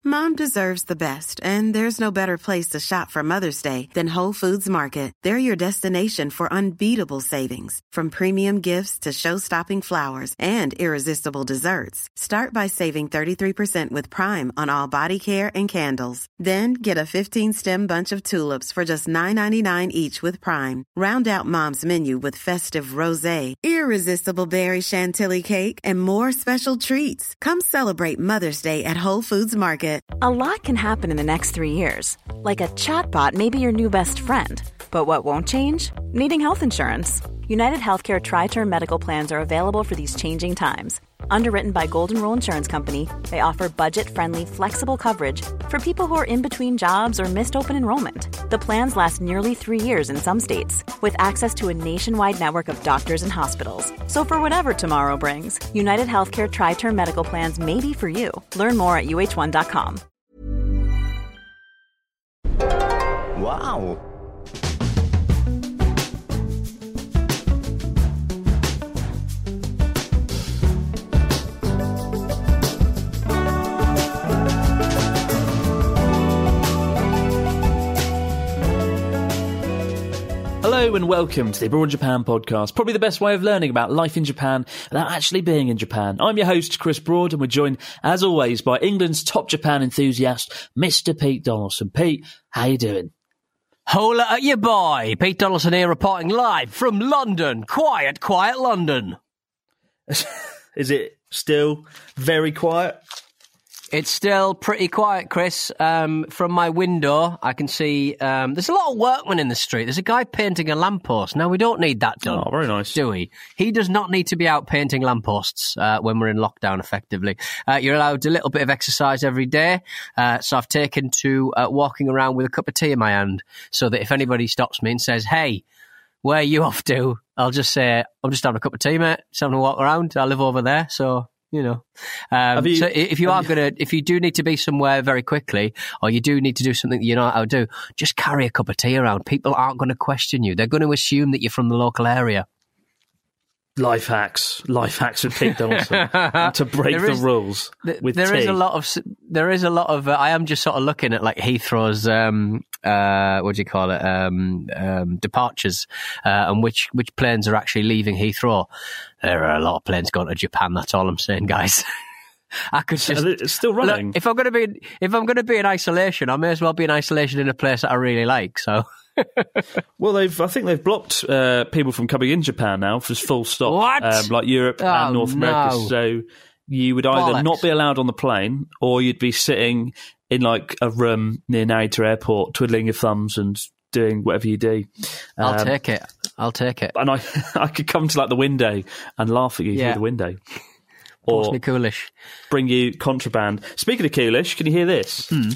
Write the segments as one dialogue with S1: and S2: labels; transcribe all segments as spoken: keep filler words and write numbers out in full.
S1: Mom deserves the best, and there's no better place to shop for Mother's Day than Whole Foods Market. They're your destination for unbeatable savings, from premium gifts to show-stopping flowers and irresistible desserts. Start by saving thirty-three percent with Prime on all body care and candles. Then get a fifteen-stem bunch of tulips for just nine ninety-nine each with Prime. Round out Mom's menu with festive rosé, irresistible berry chantilly cake, and more special treats. Come celebrate Mother's Day at Whole Foods Market.
S2: A lot can happen in the next three years. Like a chatbot may be your new best friend. But what won't change? Needing health insurance. United Healthcare Tri-Term Medical Plans are available for these changing times. Underwritten by Golden Rule Insurance Company, they offer budget-friendly, flexible coverage for people who are in between jobs or missed open enrollment. The plans last nearly three years in some states, with access to a nationwide network of doctors and hospitals. So for whatever tomorrow brings, United Healthcare Tri-Term Medical Plans may be for you. Learn more at U H one dot com.
S3: Wow!
S4: Hello and welcome to the Abroad Japan podcast, probably the best way of learning about life in Japan without actually being in Japan. I'm your host, Chris Broad, and we're joined, as always, by England's top Japan enthusiast, Mister Pete Donaldson. Pete, how you doing?
S5: Hola at your boy, Pete Donaldson here reporting live from London. Quiet, quiet London.
S4: Is it still very quiet?
S5: It's still pretty quiet, Chris. Um, from my window, I can see um, there's a lot of workmen in the street. There's a guy painting a lamppost. Now, we don't need that done.
S4: Oh, very nice.
S5: Do we? He does not need to be out painting lampposts uh, when we're in lockdown, effectively. Uh, you're allowed a little bit of exercise every day. Uh, so I've taken to uh, walking around with a cup of tea in my hand so that if anybody stops me and says, hey, where are you off to? I'll just say, I'm just having a cup of tea, mate. Just having a walk around. I live over there, so... You know, um, you, so if you are
S4: you,
S5: going to, if you do need to be somewhere very quickly, or you do need to do something that you know how to do, just carry a cup of tea around. People aren't going to question you. They're going to assume that you're from the local area.
S4: Life hacks, life hacks with Pete Donaldson to break
S5: is,
S4: the rules
S5: th-
S4: with
S5: there
S4: tea.
S5: is a lot of there is a lot of. Uh, I am just sort of looking at like Heathrow's um, uh, what do you call it um, um, departures uh, and which which planes are actually leaving Heathrow. There are a lot of planes going to Japan. That's all I'm saying, guys. I could just
S4: it's still running.
S5: Look, if I'm going to be if I'm going to be in isolation, I may as well be in isolation in a place that I really like. So.
S4: Well, they've. I think they've blocked uh, people from coming in Japan now for full stop.
S5: What?
S4: Um, like Europe
S5: oh,
S4: and North America.
S5: No.
S4: So you would either
S5: Bollocks.
S4: not be allowed on the plane, or you'd be sitting in like a room near Narita Airport, twiddling your thumbs and doing whatever you do. Um,
S5: I'll take it. I'll take it.
S4: And I, I could come to like the window and laugh at you
S5: Yeah.
S4: through the window.
S5: Post
S4: Or
S5: me coolish.
S4: bring you contraband. Speaking of coolish, can you hear this?
S5: Hmm.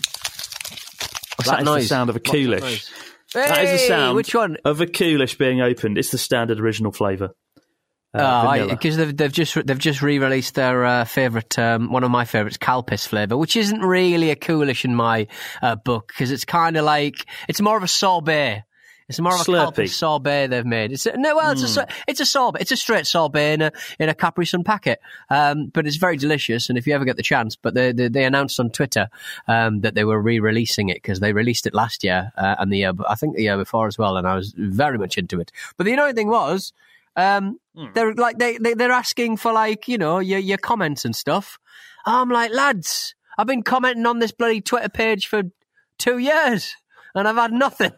S5: What's
S4: that
S5: that
S4: is
S5: noise?
S4: the sound of a
S5: What's that
S4: coolish.
S5: noise?
S4: That is the
S5: Hey,
S4: sound
S5: which one?
S4: of a coolish being opened. It's the standard original flavour. Uh,
S5: Oh,
S4: vanilla.
S5: because they've they've just they've just re-released their uh, favourite, um, one of my favourites, Calpis flavour, which isn't really a coolish in my uh, book because it's kind of like it's more of a sorbet. It's more of a
S4: Slurpee.
S5: Calpis sorbet they've made. It's a, no, well, it's
S4: Mm.
S5: a it's a sorbet. It's a straight sorbet in a in a Capri Sun packet. Um, but it's very delicious. And if you ever get the chance, but they they, they announced on Twitter um, that they were re-releasing it because they released it last year uh, and the year I think the year before as well. And I was very much into it. But the annoying thing was. Um,
S4: Mm.
S5: they're like they, they they're asking for like you know your your comments and stuff. I'm like, lads, I've been commenting on this bloody Twitter page for two years and I've had nothing.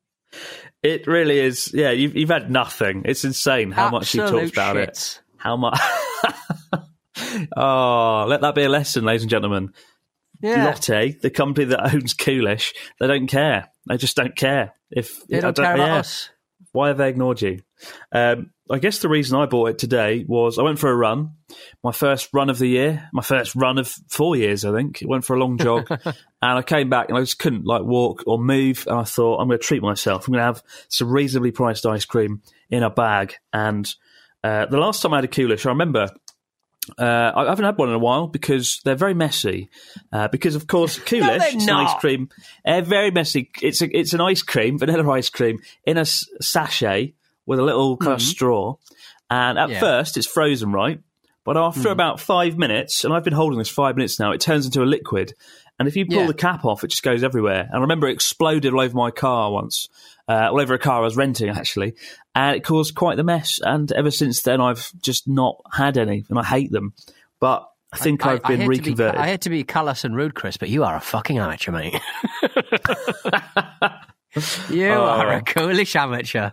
S4: It really is. Yeah, you've, you've had nothing. It's insane how much you
S5: Absolute
S4: talked about
S5: shit.
S4: it. How much? Oh, let that be a lesson, ladies and gentlemen.
S5: Yeah,
S4: Lotte, the company that owns Coolish, they don't care. They just don't care. If
S5: they
S4: I
S5: don't care about
S4: yeah.
S5: us.
S4: Why have they ignored you? Um, I guess the reason I bought it today was I went for a run, my first run of the year, my first run of four years, I think. I went for a long jog, and I came back and I just couldn't like walk or move. And I thought, I'm going to treat myself. I'm going to have some reasonably priced ice cream in a bag. And uh, the last time I had a Coolish, I remember. Uh, I haven't had one in a while because they're very messy. Uh, because of course, Coolish,
S5: No, they're
S4: it's an ice
S5: not.
S4: cream. They're very messy. It's a, it's an ice cream, vanilla ice cream in a s- sachet with a little kind of straw. And at
S5: Yeah.
S4: first, it's frozen, right? But after about five minutes, and I've been holding this five minutes now, it turns into a liquid. And if you pull
S5: Yeah.
S4: the cap off, it just goes everywhere. And I remember it exploded all over my car once, uh, all over a car I was renting, actually. And it caused quite the mess. And ever since then, I've just not had any, and I hate them. But I think I, have been
S5: hate
S4: reconverted.
S5: To be, I hate to be callous and rude, Chris, but you are a fucking amateur, mate. you
S4: Oh.
S5: are a coolish amateur.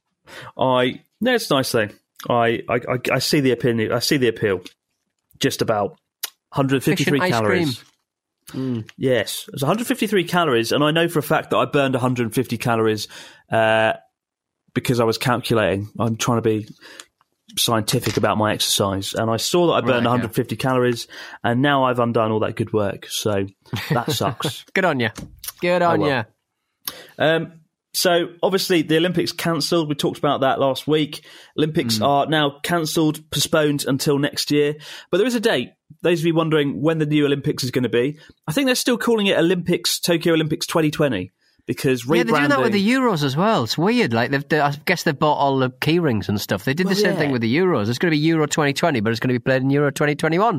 S4: I no, it's a nice thing. I, I, I, I see the opinion. I see the appeal. Just about one hundred fifty-three
S5: Fish and ice
S4: calories.
S5: cream.
S4: Yes, it's one hundred fifty-three calories, and I know for a fact that I burned one hundred fifty calories uh, because I was calculating. I'm trying to be scientific about my exercise, and I saw that I burned
S5: Right, yeah.
S4: one hundred fifty calories, and now I've undone all that good work. So that sucks.
S5: Good on you. Good on
S4: well.
S5: you.
S4: Um, so obviously the Olympics cancelled. We talked about that last week. Olympics
S5: Mm.
S4: are now cancelled, postponed until next year. But there is a date. Those of you wondering when the new Olympics is going to be, I think they're still calling it Olympics, Tokyo Olympics twenty twenty, because rebranding.
S5: Yeah, they're doing that with the Euros as well. It's weird. Like they've, they, I guess they've bought all the key rings and stuff. They did the
S4: Well,
S5: same
S4: yeah.
S5: thing with the Euros. It's going to be Euro twenty twenty, but it's going to be played in Euro twenty twenty-one.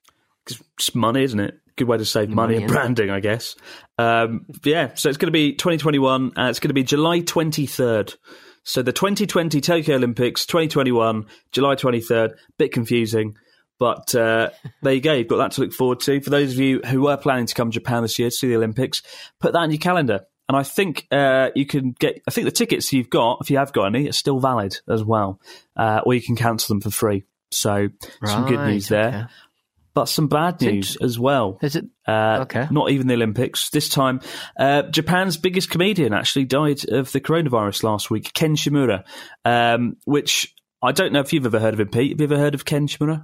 S4: It's money, isn't it? Good way to save money,
S5: Money,
S4: and
S5: isn't it?
S4: branding, I guess. Um, but yeah, so it's going to be twenty twenty-one. Uh, it's going to be July twenty-third. So the twenty twenty Tokyo Olympics, twenty twenty-one, July twenty-third. Bit confusing, but uh, there you go. You've got that to look forward to. For those of you who were planning to come to Japan this year to see the Olympics, put that in your calendar. And I think uh, you can get. I think the tickets you've got, if you have got any, are still valid as well, uh, or you can cancel them for free. So some good
S5: Right,
S4: news there.
S5: okay.
S4: But some bad news as well.
S5: Is it?
S4: Uh,
S5: Okay.
S4: Not even the Olympics. This time, uh, Japan's biggest comedian actually died of the coronavirus last week, Ken Shimura, um, which I don't know if you've ever heard of him, Pete. Have you ever heard of Ken Shimura?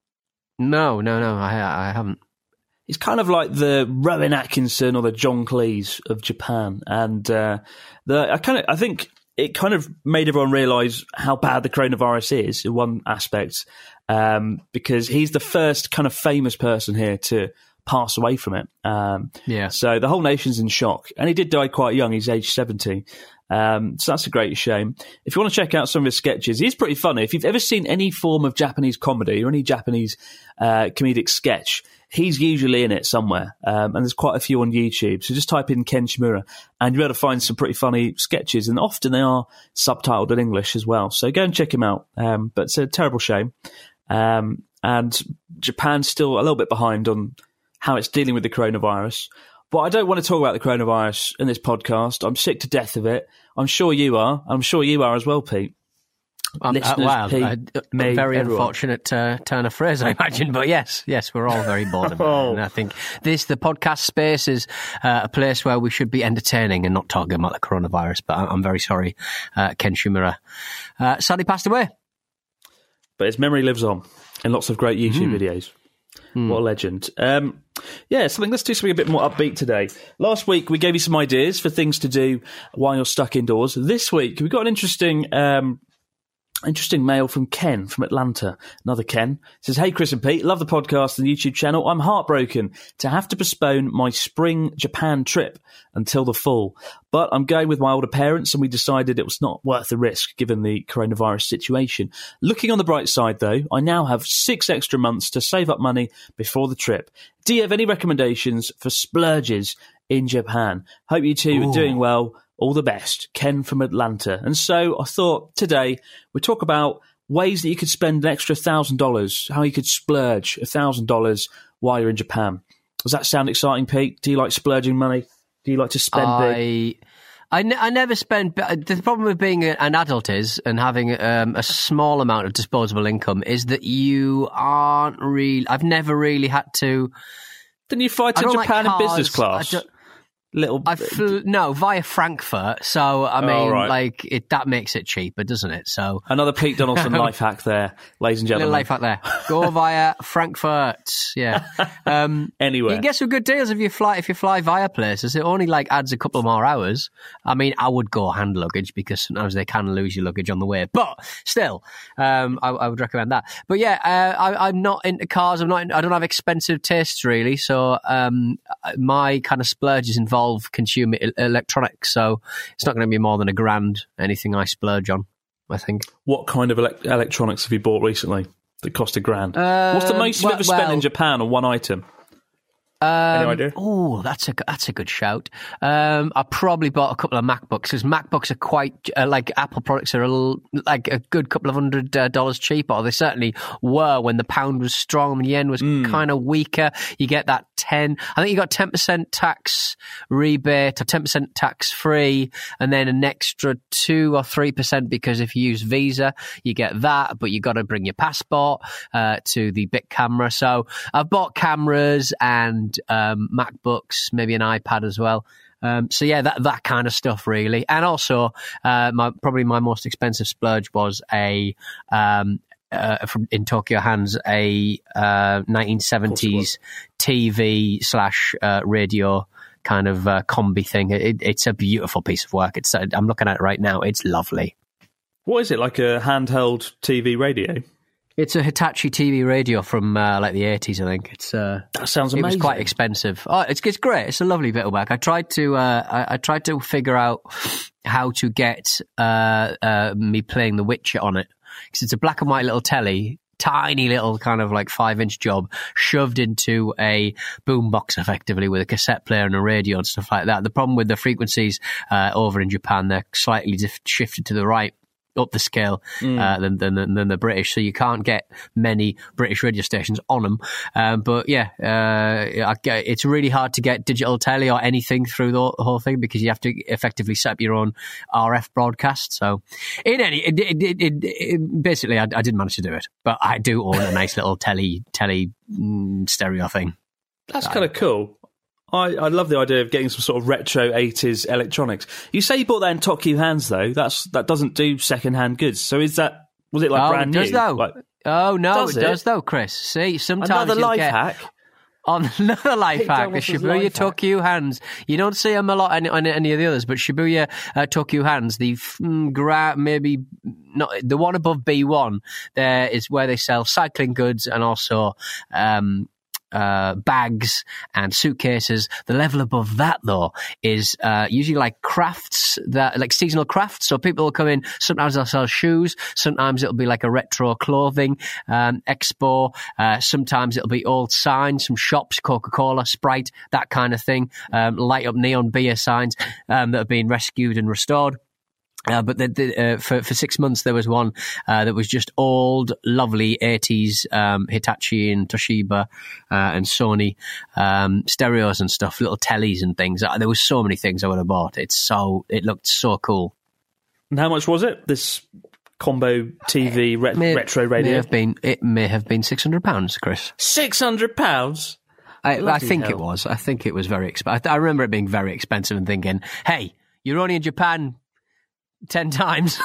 S5: No, no, no. I, I haven't.
S4: He's kind of like the Rowan Atkinson or the John Cleese of Japan. And uh, the I kind of I think it kind of made everyone realise how bad the coronavirus is in one aspect, um, because he's the first kind of famous person here to pass away from it. Um,
S5: Yeah.
S4: So the whole nation's in shock. And he did die quite young. He's age seventy. Um, so that's a great shame. If you want to check out some of his sketches, he's pretty funny. If you've ever seen any form of Japanese comedy or any Japanese uh, comedic sketch, he's usually in it somewhere. Um, and there's quite a few on YouTube. So just type in Ken Shimura and you'll be able to find some pretty funny sketches. And often they are subtitled in English as well. So go and check him out. Um, but it's a terrible shame. Um, and Japan's still a little bit behind on how it's dealing with the coronavirus. But I don't want to talk about the coronavirus in this podcast. I'm sick to death of it. I'm sure you are. I'm sure you are as well, Pete.
S5: Um, uh,
S4: Listeners,
S5: wow,
S4: Pete,
S5: a, a
S4: me,
S5: very
S4: everyone.
S5: unfortunate uh, turn of phrase, I imagine. But yes, yes, we're all very bored of it.
S4: Oh.
S5: And I think this, the podcast space, is uh, a place where we should be entertaining and not talking about the coronavirus. But I- I'm very sorry, uh, Ken Shimura uh, sadly passed away.
S4: But his memory lives on in lots of great YouTube videos. What a legend. Um, yeah, something. Let's do something a bit more upbeat today. Last week, we gave you some ideas for things to do while you're stuck indoors. This week, we've got an interesting um, interesting mail from Ken from Atlanta. Another Ken. Says, hey, Chris and Pete, love the podcast and the YouTube channel. I'm heartbroken to have to postpone my spring Japan trip until the fall. But I'm going with my older parents and we decided it was not worth the risk given the coronavirus situation. Looking on the bright side, though, I now have six extra months to save up money before the trip. Do you have any recommendations for splurges in Japan? Hope you two are doing well. All the best. Ken from Atlanta. And so I thought today we'd talk about ways that you could spend an extra one thousand dollars, how you could splurge one thousand dollars while you're in Japan. Does that sound exciting, Pete? Do you like splurging money? Do you like to spend big?
S5: I, I, ne- I never spend. but The problem with being a, an adult is, and having um, a small amount of disposable income, is that you aren't really. I've never really had to.
S4: Didn't you fly
S5: I
S4: to
S5: don't like
S4: Japan in
S5: cars.
S4: business class?
S5: I don't-
S4: Little.
S5: I flew, no, via Frankfurt. So, I mean,
S4: Oh, right.
S5: like, it, that makes it cheaper, doesn't it? So,
S4: Another Pete Donaldson life hack there, ladies and
S5: little
S4: gentlemen.
S5: life out there. Go via Frankfurt. Yeah. Um,
S4: Anyway.
S5: You get some good deals if you fly if you fly via places. It only like adds a couple more hours. I mean, I would go hand luggage because sometimes they can lose your luggage on the way. But still, um, I, I would recommend that. But yeah, uh, I, I'm not into cars. I'm not. In, I don't have expensive tastes really. So um, my kind of splurges involve consumer e- electronics. So it's not going to be more than a grand. Anything I splurge on, I think.
S4: What kind of elec electronics have you bought recently that cost a grand? What's the most you've
S5: well-
S4: ever spent
S5: well-
S4: in Japan on one item?
S5: Um,
S4: Any idea?
S5: Oh, that's a that's a good shout. Um, I probably bought a couple of MacBooks because MacBooks are quite uh, like Apple products are a little, like a good couple of hundred uh, dollars cheaper. Or they certainly were when the pound was strong and the yen was mm. kind of weaker. You get that ten. I think you got ten percent tax rebate or ten percent tax free, and then an extra two or three percent because if you use Visa, you get that. But you got to bring your passport uh, to the big camera. So I've bought cameras and um, MacBooks, maybe an iPad as well. Um, so yeah, that that kind of stuff really. And also, uh, my probably my most expensive splurge was a um, uh, from in Tokyo Hands a uh, nineteen seventies T V slash uh, radio kind of uh, combi thing. It, it's a beautiful piece of work. It's uh, I'm looking at it right now. It's lovely.
S4: What is it, like a handheld T V radio?
S5: It's a Hitachi T V radio from uh, like the eighties, I think. It's uh,
S4: that sounds amazing.
S5: It was quite expensive. Oh, it's it's great. It's a lovely bit of work. I tried to uh, I, I tried to figure out how to get uh, uh, me playing The Witcher on it because it's a black and white little telly, tiny little kind of like five inch job shoved into a boombox effectively with a cassette player and a radio and stuff like that. The problem with the frequencies uh, over in Japan, they're slightly diff- shifted to the right. Up the scale mm. uh, than, than than the British, so you can't get many British radio stations on them. Um, but yeah, uh, it's really hard to get digital telly or anything through the whole thing because you have to effectively set up your own R F broadcast. So, in any, it, it, it, it, it, basically, I, I didn't manage to do it, but I do own a nice little telly telly mm, stereo thing.
S4: That's kind of cool. I, I love the idea of getting some sort of retro eighties electronics. You say you bought that in Tokyo Hands, though. That's that doesn't do second-hand goods. So is that was it like
S5: oh,
S4: brand
S5: it does
S4: new?
S5: Though.
S4: Like,
S5: oh no,
S4: does
S5: it,
S4: it
S5: does though, Chris. See, sometimes
S4: another
S5: you'll
S4: life
S5: get,
S4: hack.
S5: On another life
S4: Picked
S5: hack, the Shibuya Tokyo Hands. You don't see them a lot on, on any of the others, but Shibuya uh, Tokyo Hands, the mm, gra- maybe not the one above B one, there is where they sell cycling goods and also. Um, Uh, bags and suitcases. The level above that, though, is uh, usually like crafts, that like seasonal crafts. So people will come in. Sometimes they'll sell shoes. Sometimes it'll be like a retro clothing um, expo. Uh, sometimes it'll be old signs from shops, Coca-Cola, Sprite, that kind of thing. Um, light up neon beer signs um, that have been rescued and restored. Uh, but the, the, uh, for, for six months, there was one uh, that was just old, lovely eighties um, Hitachi and Toshiba uh, and Sony um, stereos and stuff, little tellies and things. Uh, there was so many things I would have bought. It's so it looked so cool.
S4: And how much was it? This combo T V re-
S5: may,
S4: retro radio?
S5: May have been, it may have been six hundred pounds, Chris.
S4: six hundred pounds?
S5: I, I think
S4: hell.
S5: it was. I think it was very expensive. I remember it being very expensive and thinking, hey, you're only in Japan ten times.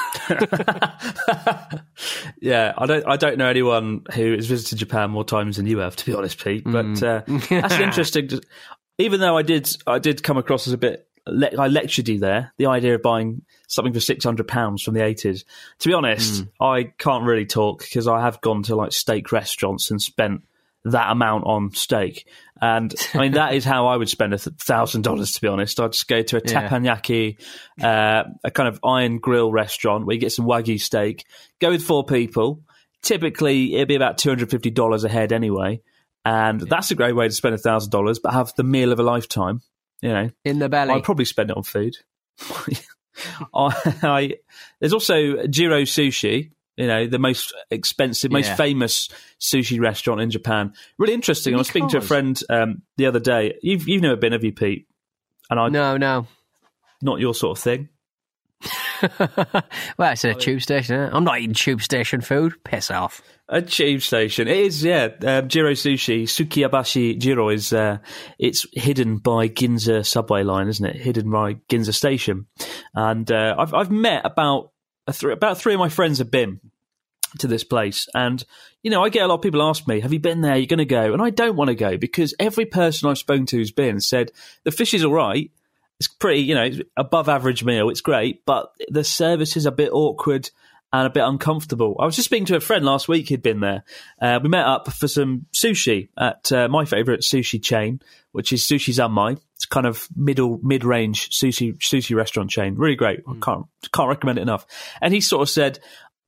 S4: Yeah, I don't. I don't know anyone who has visited Japan more times than you have, to be honest, Pete. But uh, that's interesting. Even though I did, I did come across as a bit. Le- I lectured you there. The idea of buying something for six hundred pounds from the eighties. To be honest, mm. I can't really talk because I have gone to like steak restaurants and spent that amount on steak. And I mean, that is how I would spend a thousand dollars, to be honest. I'd just go to a
S5: Yeah.
S4: teppanyaki, uh, a kind of iron grill restaurant where you get some Wagyu steak, go with four people. Typically, it'd be about two hundred fifty dollars a head anyway. And yeah. that's a great way to spend a thousand dollars, but have the meal of a lifetime, you know.
S5: In the belly.
S4: I'd probably spend it on food. I, I, there's also Jiro Sushi. You know, the most expensive, most
S5: Yeah.
S4: famous sushi restaurant in Japan. Really interesting. I was speaking to a
S5: Because-
S4: friend um, the other day. You've you've never been, have you, Pete? And I
S5: No, no.
S4: not your sort of thing.
S5: Well, it's a tube station. Isn't it? I'm not eating tube station food. Piss off.
S4: A tube station. It is, yeah. Um, Jiro Sushi, Sukiyabashi Jiro is uh, it's hidden by Ginza subway line, isn't it? Hidden by Ginza station. And uh, I've I've met about a th- about three of my friends have been to this place, and you know, I get a lot of people ask me, "Have you been there? You're going to go?" And I don't want to go because every person I've spoken to who's been said the fish is all right. It's pretty, you know, it's above average meal. It's great, but the service is a bit awkward and a bit uncomfortable. I was just speaking to a friend last week who'd been there. Uh, we met up for some sushi at uh, my favourite sushi chain, which is Sushi Zanmai. It's kind of middle, mid-range sushi sushi restaurant chain. Really great. I can't can't recommend it enough. And he sort of said,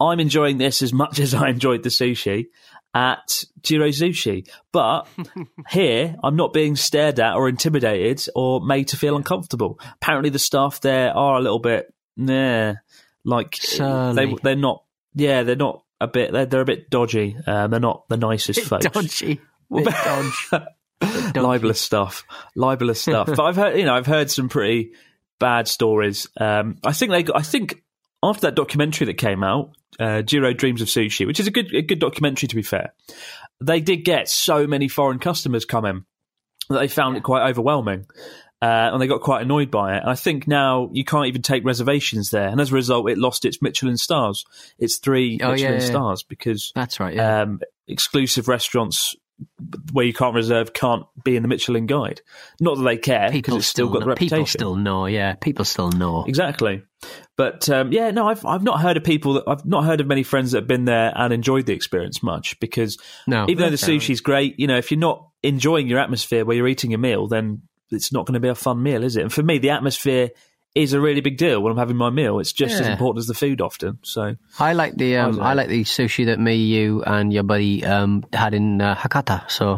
S4: I'm enjoying this as much as I enjoyed the sushi at Jiro Sushi. But here, I'm not being stared at or intimidated or made to feel uncomfortable. Apparently, the staff there are a little bit, nah, like
S5: Surly.
S4: they they're not. Yeah, they're not a bit. They're, they're a bit dodgy. Um, they're not the nicest folks.
S5: Dodgy. Bit dodge. Bit
S4: Libelous stuff. Libelous stuff. But I've heard, you know, I've heard some pretty bad stories. Um, I think they. I think after that documentary that came out, uh, Jiro Dreams of Sushi, which is a good a good documentary to be fair, they did get so many foreign customers come in that they found it quite overwhelming. Uh, and they got quite annoyed by it. And I think now you can't even take reservations there. And as a result, it lost its Michelin stars. It's three
S5: Oh,
S4: Michelin
S5: yeah, yeah.
S4: stars because
S5: That's right, yeah.
S4: um, exclusive restaurants where you can't reserve can't be in the Michelin Guide. Not that they care, because
S5: People
S4: it's still got the
S5: know,
S4: reputation.
S5: People still know, yeah. People still know.
S4: Exactly. But um, yeah, no, I've I've not heard of people that I've not heard of many friends that have been there and enjoyed the experience much because
S5: No,
S4: even though the
S5: that's fair.
S4: sushi's great, you know, if you're not enjoying your atmosphere where you're eating a meal, then it's not going to be a fun meal, is it? And for me, the atmosphere is a really big deal when I'm having my meal. It's just as
S5: Yeah.
S4: important as the food often. So
S5: I like the um,
S4: I
S5: I
S4: like-
S5: like the sushi that me, you, and your buddy um, had in uh, Hakata. So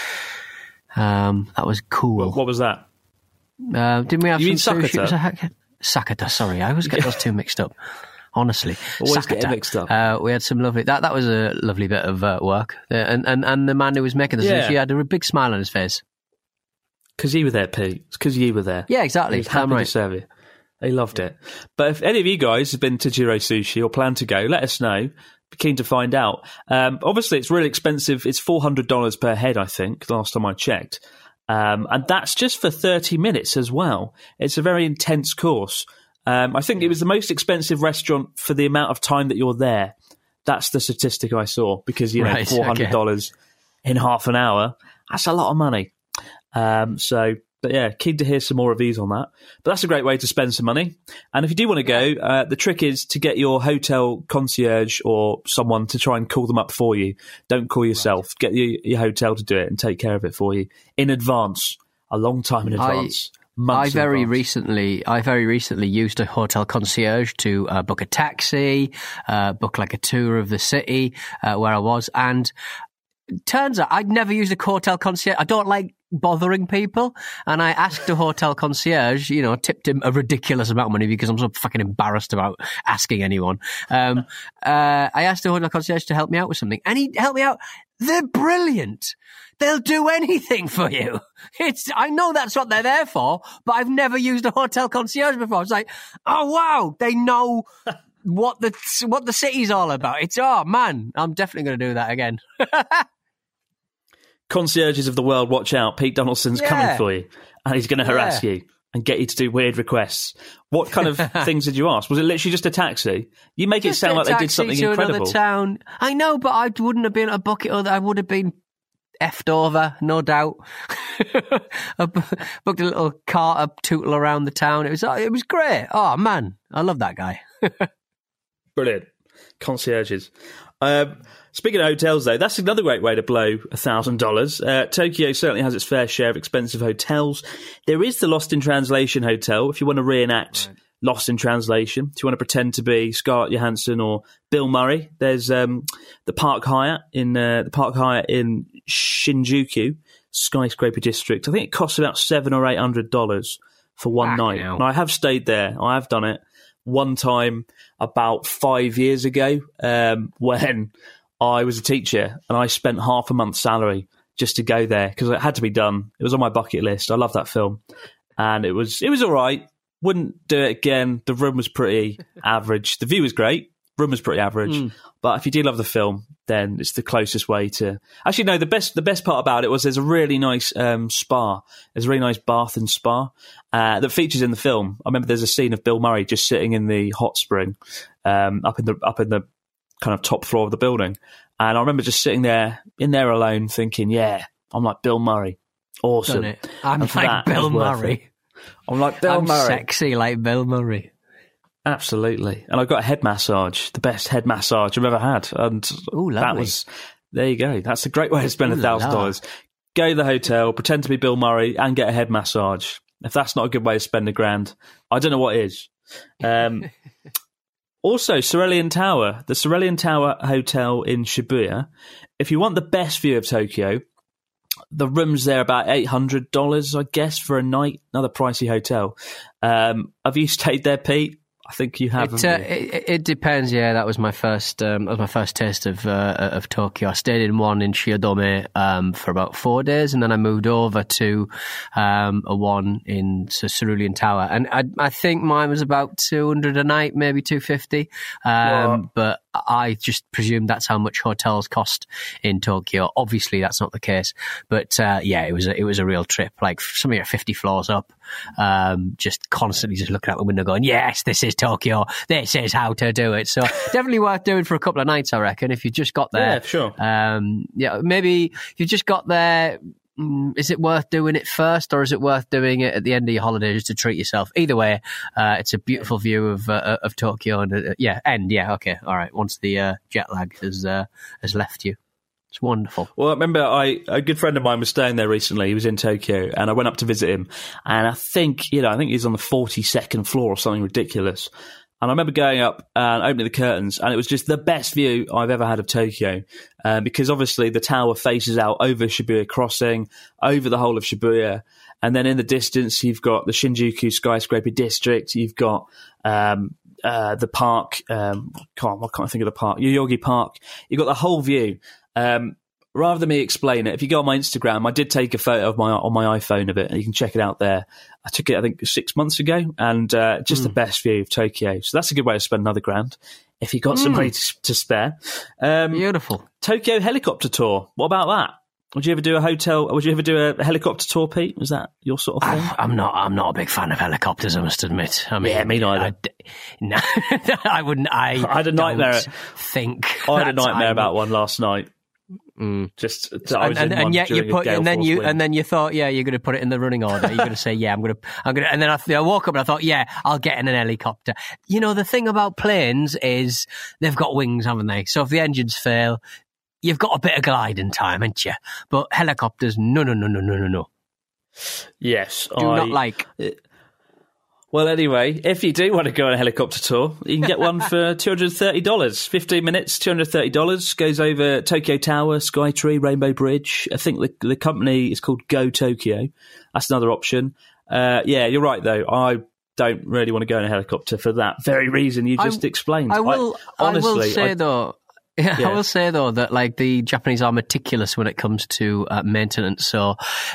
S5: um, that was cool.
S4: what was that?
S5: Uh, didn't we have
S4: You
S5: some
S4: mean
S5: sushi?
S4: Sakata?
S5: Was it Hak- Sakata, sorry, I always get those two mixed up. Honestly,
S4: Always get it
S5: Sakata.
S4: mixed up.
S5: Uh, we had some lovely. That that was a lovely bit of uh, work, uh, and and and the man who was making the
S4: Yeah.
S5: sushi had a big smile on his face.
S4: Because you were there, Pete. It's because you were there.
S5: Yeah,
S4: He
S5: exactly.
S4: was happy
S5: I'm
S4: to
S5: right.
S4: serve you. They loved it. But if any of you guys have been to Jiro Sushi or plan to go, let us know. Be keen to find out. Um, obviously, it's really expensive. It's four hundred dollars per head, I think, last time I checked. Um, and that's just for thirty minutes as well. It's a very intense course. Um, I think it was the most expensive restaurant for the amount of time that you're there. That's the statistic I saw because, you know,
S5: Right,
S4: four hundred dollars in half an hour, that's a lot of money. Um, so, but yeah, keen to hear some more reviews on that. But that's a great way to spend some money. And if you do want to go, uh, the trick is to get your hotel concierge or someone to try and call them up for you. Don't call yourself. Get your, your hotel to do it and take care of it for you in advance, a long time in
S5: I-
S4: advance.
S5: I
S4: months in
S5: very
S4: advance.
S5: recently, I very recently used a hotel concierge to uh, book a taxi, uh, book like a tour of the city uh, where I was, and turns out I'd never used a hotel concierge. I don't like bothering people, and I asked a hotel concierge, you know, tipped him a ridiculous amount of money because I'm so fucking embarrassed about asking anyone. Um, uh, I asked a hotel concierge to help me out with something, and he helped me out. They're brilliant. They'll do anything for you. It's, I know that's what they're there for, but I've never used a hotel concierge before. It's like, oh wow, they know what the what the city's all about. It's, oh man, I'm definitely going to do that again.
S4: Concierges of the world, watch out. Pete Donaldson's
S5: Yeah.
S4: coming for you. And he's going to harass
S5: Yeah.
S4: you and get you to do weird requests. What kind of things did you ask? Was it literally just a taxi? You make it
S5: Just
S4: sound
S5: a
S4: like they did
S5: taxi
S4: something
S5: to
S4: incredible.
S5: another town. I know, but I wouldn't have been a bucket or I would have been effed over, no doubt. I bu- booked a little car up tootle around the town. It was it was great. Oh man, I love that guy.
S4: Brilliant. Concierges. Um, speaking of hotels, though, that's another great way to blow one thousand dollars. Uh, Tokyo certainly has its fair share of expensive hotels. There is the Lost in Translation Hotel, if you want to reenact Lost in Translation. If you want to pretend to be Scarlett Johansson or Bill Murray, there's um, the Park Hyatt in uh, the Park Hyatt in Shinjuku, skyscraper district. I think it costs about seven or eight hundred dollars for one
S5: Fucking
S4: night.
S5: hell.
S4: And I have stayed there. I have done it one time about five years ago um, when I was a teacher and I spent half a month's salary just to go there because it had to be done. It was on my bucket list. I love that film, and it was it was all right. Wouldn't do it again. The room was pretty average. The view was great. Room was pretty average.
S5: Mm.
S4: But if you do love the film, then it's the closest way to. Actually, no. The best the best part about it was there's a really nice um, spa. There's a really nice bath and spa uh, that features in the film. I remember there's a scene of Bill Murray just sitting in the hot spring um, up in the up in the kind of top floor of the building, and I remember just sitting there in there alone, thinking, "Yeah, I'm like Bill Murray, awesome."
S5: Done it. I'm
S4: And for
S5: like
S4: that, it
S5: Bill
S4: was worth
S5: Murray.
S4: it. I'm like Bill
S5: I'm
S4: Murray.
S5: sexy like Bill Murray.
S4: Absolutely. And I got a head massage, the best head massage I've ever had. And
S5: Ooh,
S4: that
S5: lovely.
S4: was, there you go. That's a great way to spend
S5: Ooh
S4: a
S5: la
S4: thousand
S5: la.
S4: dollars. Go to the hotel, pretend to be Bill Murray and get a head massage. If that's not a good way to spend a grand, I don't know what is. Um, Also, Cerulean Tower, the Cerulean Tower Hotel in Shibuya. If you want the best view of Tokyo, the rooms there are about eight hundred dollars, I guess, for a night. Another pricey hotel. Um, have you stayed there, Pete? I think you have.
S5: It, uh, it, it depends. Yeah, that was my first. Um, that was my first taste of uh, of Tokyo. I stayed in one in Shiodome um, for about four days, and then I moved over to um, a one in Cerulean Tower, and I, I think mine was about two hundred a night, maybe two fifty. Um, but I just presumed that's how much hotels cost in Tokyo. Obviously, that's not the case. But uh, yeah, it was a, it was a real trip. Like something at fifty floors up, um, just constantly just looking out the window, going, "Yes, this is Tokyo. This is how to do it." So definitely worth doing for a couple of nights, I reckon. If you just got there,
S4: yeah, sure.
S5: Um, yeah, maybe if you just got there. Is it worth doing it first, or is it worth doing it at the end of your holiday just to treat yourself? Either way, uh, it's a beautiful view of uh, of Tokyo, and uh, yeah, end, yeah, okay, all right. Once the uh, jet lag has uh, has left you, it's wonderful.
S4: Well, I remember I a good friend of mine was staying there recently. He was in Tokyo, and I went up to visit him, and I think you know, I think he's on the forty-second floor or something ridiculous. And I remember going up and opening the curtains, and it was just the best view I've ever had of Tokyo, uh, because obviously the tower faces out over Shibuya Crossing, over the whole of Shibuya, and then in the distance you've got the Shinjuku skyscraper district, you've got um, uh, the park, um, can't, I can't think of the park, Yoyogi Park, you've got the whole view. Um, rather than me explain it, if you go on my Instagram, I did take a photo of my on my iPhone of it, and you can check it out there. I took it, I think, six months ago, and uh, just mm. the best view of Tokyo. So that's a good way to spend another grand if you've got mm. some money to, to spare. Um,
S5: Beautiful.
S4: Tokyo helicopter tour. What about that? Would you ever do a hotel? Would you ever do a helicopter tour, Pete? Was that your sort of thing?
S5: I'm not. I'm not a big fan of helicopters, I must admit. I mean,
S4: yeah, me neither.
S5: I, no, I wouldn't. I,
S4: I had a nightmare.
S5: Think
S4: I had a nightmare about one last night.
S5: Mm.
S4: Just
S5: and, and, and yet you put and then you wind. and then you thought, yeah, you're going to put it in the running order. You're going to say, yeah, I'm going to, I'm going to, and then I, I woke up and I thought, yeah, I'll get in an helicopter. You know, the thing about planes is they've got wings, haven't they? So if the engines fail, you've got a bit of gliding time, haven't you? But helicopters, no, no, no, no, no, no, no.
S4: Yes,
S5: do
S4: I,
S5: not like.
S4: It, Well, anyway, if you do want to go on a helicopter tour, you can get one for two hundred thirty dollars. fifteen minutes, two hundred thirty dollars. Goes over Tokyo Tower, Skytree, Rainbow Bridge. I think the, the company is called Go Tokyo. That's another option. Uh, yeah, you're right, though. I don't really want to go in a helicopter for that very reason you just I, explained.
S5: I will, I, honestly, I will say, I, though... Yeah, yeah. I will say, though, that like the Japanese are meticulous when it comes to uh, maintenance, so...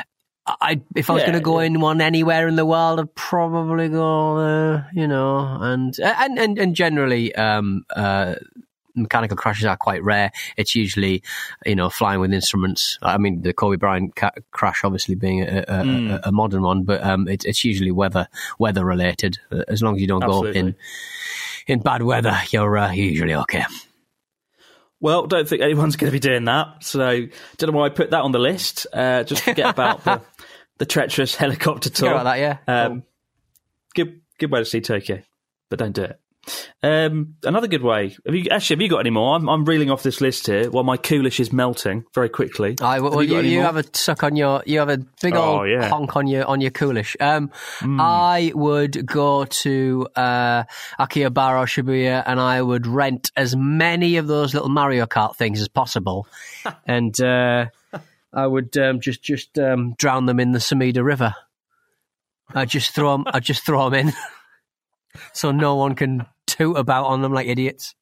S5: I, if I was yeah, going to go yeah. in one anywhere in the world, I'd probably go, uh, you know, and and and, and generally, um, uh, mechanical crashes are quite rare. It's usually, you know, flying with instruments. I mean, the Kobe Bryant ca- crash, obviously being a, a, mm. a, a modern one, but um, it, it's usually weather weather related. As long as you don't Absolutely. go in in bad weather, you're uh, usually okay.
S4: Well, don't think anyone's going to be doing that. So, don't know why I put that on the list. Uh, just forget about the, the treacherous helicopter tour.
S5: Forget about that, yeah.
S4: Um, cool. Good, good way to see Tokyo, but don't do it. Um, another good way. Have you actually? Have you got any more? I'm, I'm reeling off this list here while my coolish is melting very quickly.
S5: I, well, have you, you, you have a suck on your. You have a big old oh, yeah. honk on your on your coolish. Um, mm. I would go to uh, Akihabara, Shibuya, and I would rent as many of those little Mario Kart things as possible, and uh, I would um, just just um, drown them in the Sumida River. I just throw them. I just throw them in, so no one can toot about on them like idiots.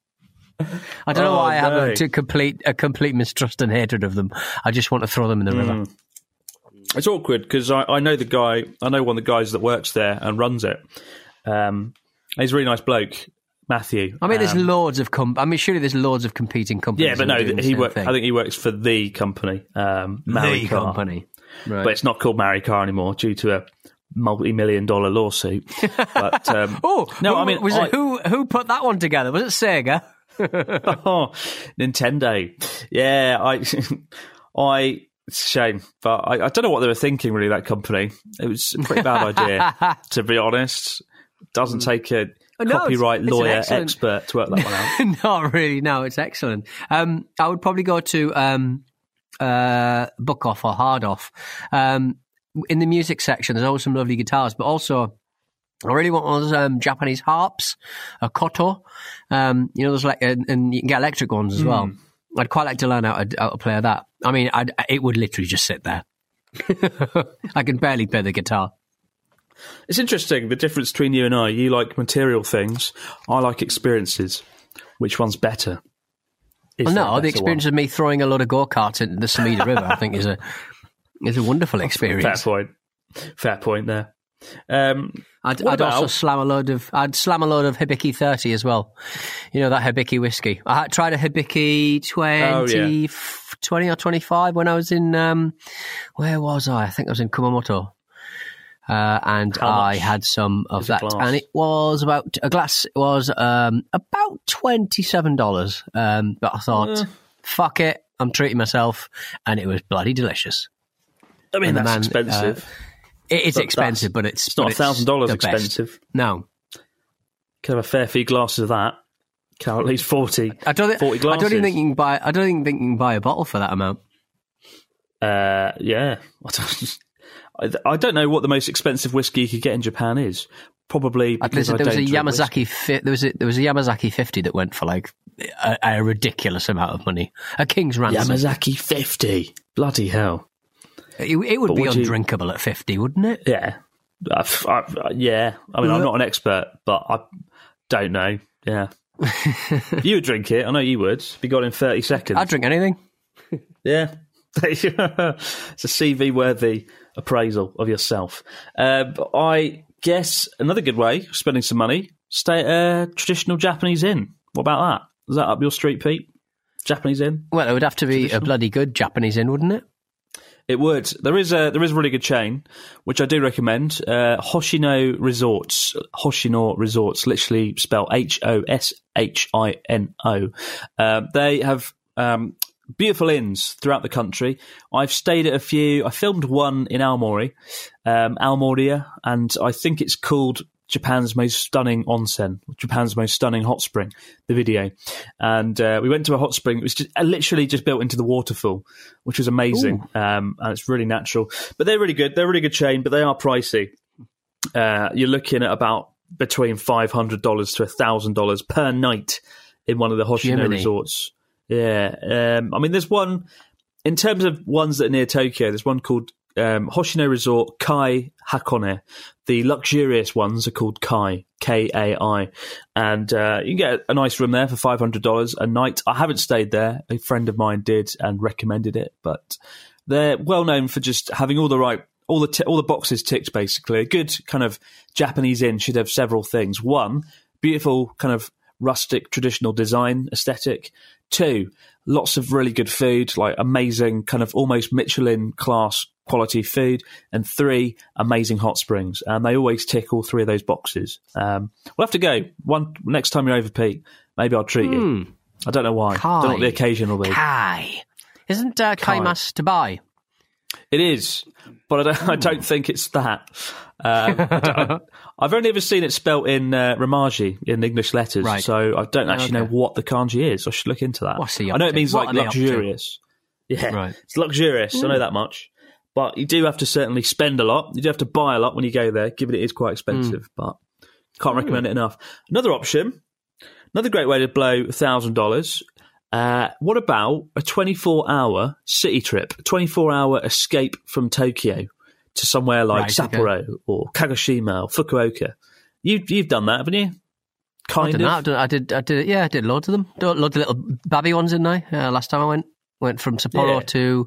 S5: I don't oh, know why I have no. a, to complete a complete mistrust and hatred of them. I just want to throw them in the mm. river.
S4: It's awkward because I, I know the guy. I know one of the guys that works there and runs it. Um, he's a really nice bloke, Matthew.
S5: I mean, there's
S4: um,
S5: loads of com- I mean, surely there's loads of competing companies.
S4: Yeah, but no, he works. I think he works for the company, um,
S5: the company, right.
S4: But it's not called Maricar anymore due to a multi-million dollar lawsuit. But um,
S5: oh
S4: no,
S5: who,
S4: I mean,
S5: was
S4: I,
S5: it, who who put that one together? Was it Sega?
S4: oh, Nintendo. Yeah, I, I. It's a shame, but I, I don't know what they were thinking. Really, that company. It was a pretty bad idea, to be honest. It doesn't take a oh, no, copyright it's, lawyer it's expert to work that one
S5: out. Not really. No, it's excellent. Um, I would probably go to um, uh, Book Off or Hard Off. Um, In the music section, there's always some lovely guitars, but also I really want one of those um, Japanese harps, a koto. Um, you know, there's like, and, and you can get electric ones as mm. well. I'd quite like to learn how to, how to play that. I mean, I'd, it would literally just sit there. I can barely play the guitar.
S4: It's interesting, the difference between you and I. You like material things. I like experiences. Which one's better? Is
S5: well, no, the experience
S4: one?
S5: of me throwing a load of go-karts into the Samida River, I think, is a is a wonderful experience.
S4: Fair point. Fair point there. Um,
S5: I'd, I'd also slam a load of I'd slam a load of Hibiki thirty as well. You know, that Hibiki whiskey. I had tried a Hibiki twenty, oh, yeah. twenty or twenty-five when I was in um, where was I? I think I was in Kumamoto. Uh, and I had some of that, and it was about a glass. It was um, about twenty-seven dollars. Um, but I thought, uh, fuck it, I'm treating myself, and it was bloody delicious.
S4: I mean,
S5: and
S4: that's
S5: man,
S4: expensive.
S5: Uh, it, it's but expensive, but it's,
S4: it's not a thousand dollars
S5: expensive.
S4: Best.
S5: No,
S4: could have a fair few glasses of that. Could have at least forty.
S5: I don't.
S4: forty glasses.
S5: I don't even think you can buy. I don't even think you can buy a bottle for that amount.
S4: Uh, yeah. I don't, I don't know what the most expensive whiskey you could get in Japan is. Probably because I
S5: there was
S4: don't
S5: a Yamazaki. Fi- there was a, there was a Yamazaki fifty that went for like a, a ridiculous amount of money. A king's ransom.
S4: Yamazaki fifty. Bloody hell!
S5: It, it would
S4: but
S5: be
S4: would
S5: undrinkable
S4: you...
S5: at fifty, wouldn't it?
S4: Yeah, I, I, yeah. I mean, I'm not an expert, but I don't know. Yeah, you would drink it. I know you would. Be gone in thirty seconds.
S5: I'd drink anything.
S4: Yeah, it's a C V worthy appraisal of yourself. Uh, but I guess another good way of spending some money, stay at a traditional Japanese inn. What about that? Is that up your street, Pete? Japanese inn?
S5: Well, it would have to be a bloody good Japanese inn, wouldn't it?
S4: It would. There is a there is a really good chain, which I do recommend. Uh, Hoshino Resorts. Hoshino Resorts, literally spelled H O S H I N O. Uh, they have um, beautiful inns throughout the country. I've stayed at a few. I filmed one in Aomori, um, Aomoria, and I think it's called Japan's Most Stunning Onsen, Japan's Most Stunning Hot Spring, the video. And uh, we went to a hot spring. It was just, uh, literally just built into the waterfall, which was amazing. Um, and it's really natural. But they're really good. They're a really good chain, but they are pricey. Uh, you're looking at about between five hundred dollars to one thousand dollars per night in one of the Hoshino Jiminy. resorts. Yeah. Um, I mean, there's one, in terms of ones that are near Tokyo, there's one called um, Hoshino Resort Kai Hakone. The luxurious ones are called Kai, K A I. And uh, you can get a nice room there for five hundred dollars a night. I haven't stayed there. A friend of mine did and recommended it. But they're well known for just having all the right, all the t- all the boxes ticked, basically. A good kind of Japanese inn should have several things. One, beautiful kind of rustic traditional design aesthetic. Two, lots of really good food, like amazing kind of almost Michelin class quality food. And three, amazing hot springs. And they always tick all three of those boxes. Um, we'll have to go. One next time you're over, Pete, maybe I'll treat mm. you. I don't know why.
S5: Kai.
S4: Don't know what the occasion will be.
S5: Kai. Isn't uh, Kai Mas to buy?
S4: It is, but I don't, I don't think it's that. Um, I don't, I've only ever seen it spelt in uh, Romaji, in English letters, right. So I don't actually okay. know what the kanji is. I should look into that.
S5: What's he
S4: I know it means
S5: what
S4: like luxurious. Yeah, right. It's luxurious. Mm. I know that much. But you do have to certainly spend a lot. You do have to buy a lot when you go there, given it is quite expensive. Mm. But can't recommend mm. it enough. Another option, another great way to blow one thousand dollars. Uh, what about a twenty-four hour city trip, a twenty-four hour escape from Tokyo to somewhere like right, Sapporo okay. or Kagoshima or Fukuoka? You, you've done that, haven't you? Kind
S5: I
S4: of.
S5: That. I did. I did. Yeah, I did loads of them. Loads of little babby ones, didn't I? Uh, last time I went, went from Sapporo yeah. to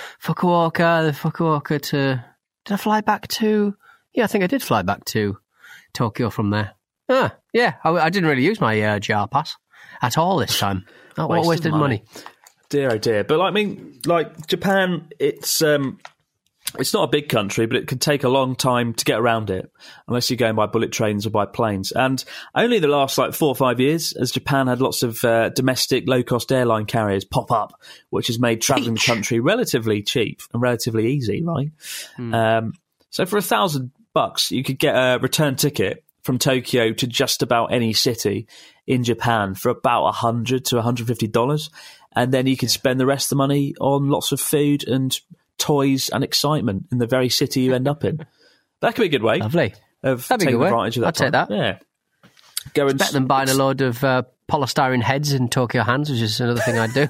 S5: Fukuoka. The Fukuoka to. Did I fly back to? Yeah, I think I did fly back to Tokyo from there. Ah, yeah. I, I didn't really use my uh, J R pass at all this time. Oh, what wasted money. money.
S4: Dear, oh dear. But, like, I mean, like, Japan, it's um, it's not a big country, but it can take a long time to get around it, unless you're going by bullet trains or by planes. And only the last, like, four or five years has Japan had lots of uh, domestic low-cost airline carriers pop up, which has made travelling the country relatively cheap and relatively easy, right? Mm. Um, so for a thousand bucks, you could get a return ticket from Tokyo to just about any city in Japan for about one hundred to one hundred fifty dollars. And then you can spend the rest of the money on lots of food and toys and excitement in the very city you end up in. That could be a good way.
S5: Lovely.
S4: of
S5: That'd be
S4: taking
S5: good,
S4: advantage of that.
S5: I'd take
S4: time.
S5: that.
S4: Yeah. Go and
S5: Better than buying a load of uh, polystyrene heads in Tokyo Hands, which is another thing I'd do.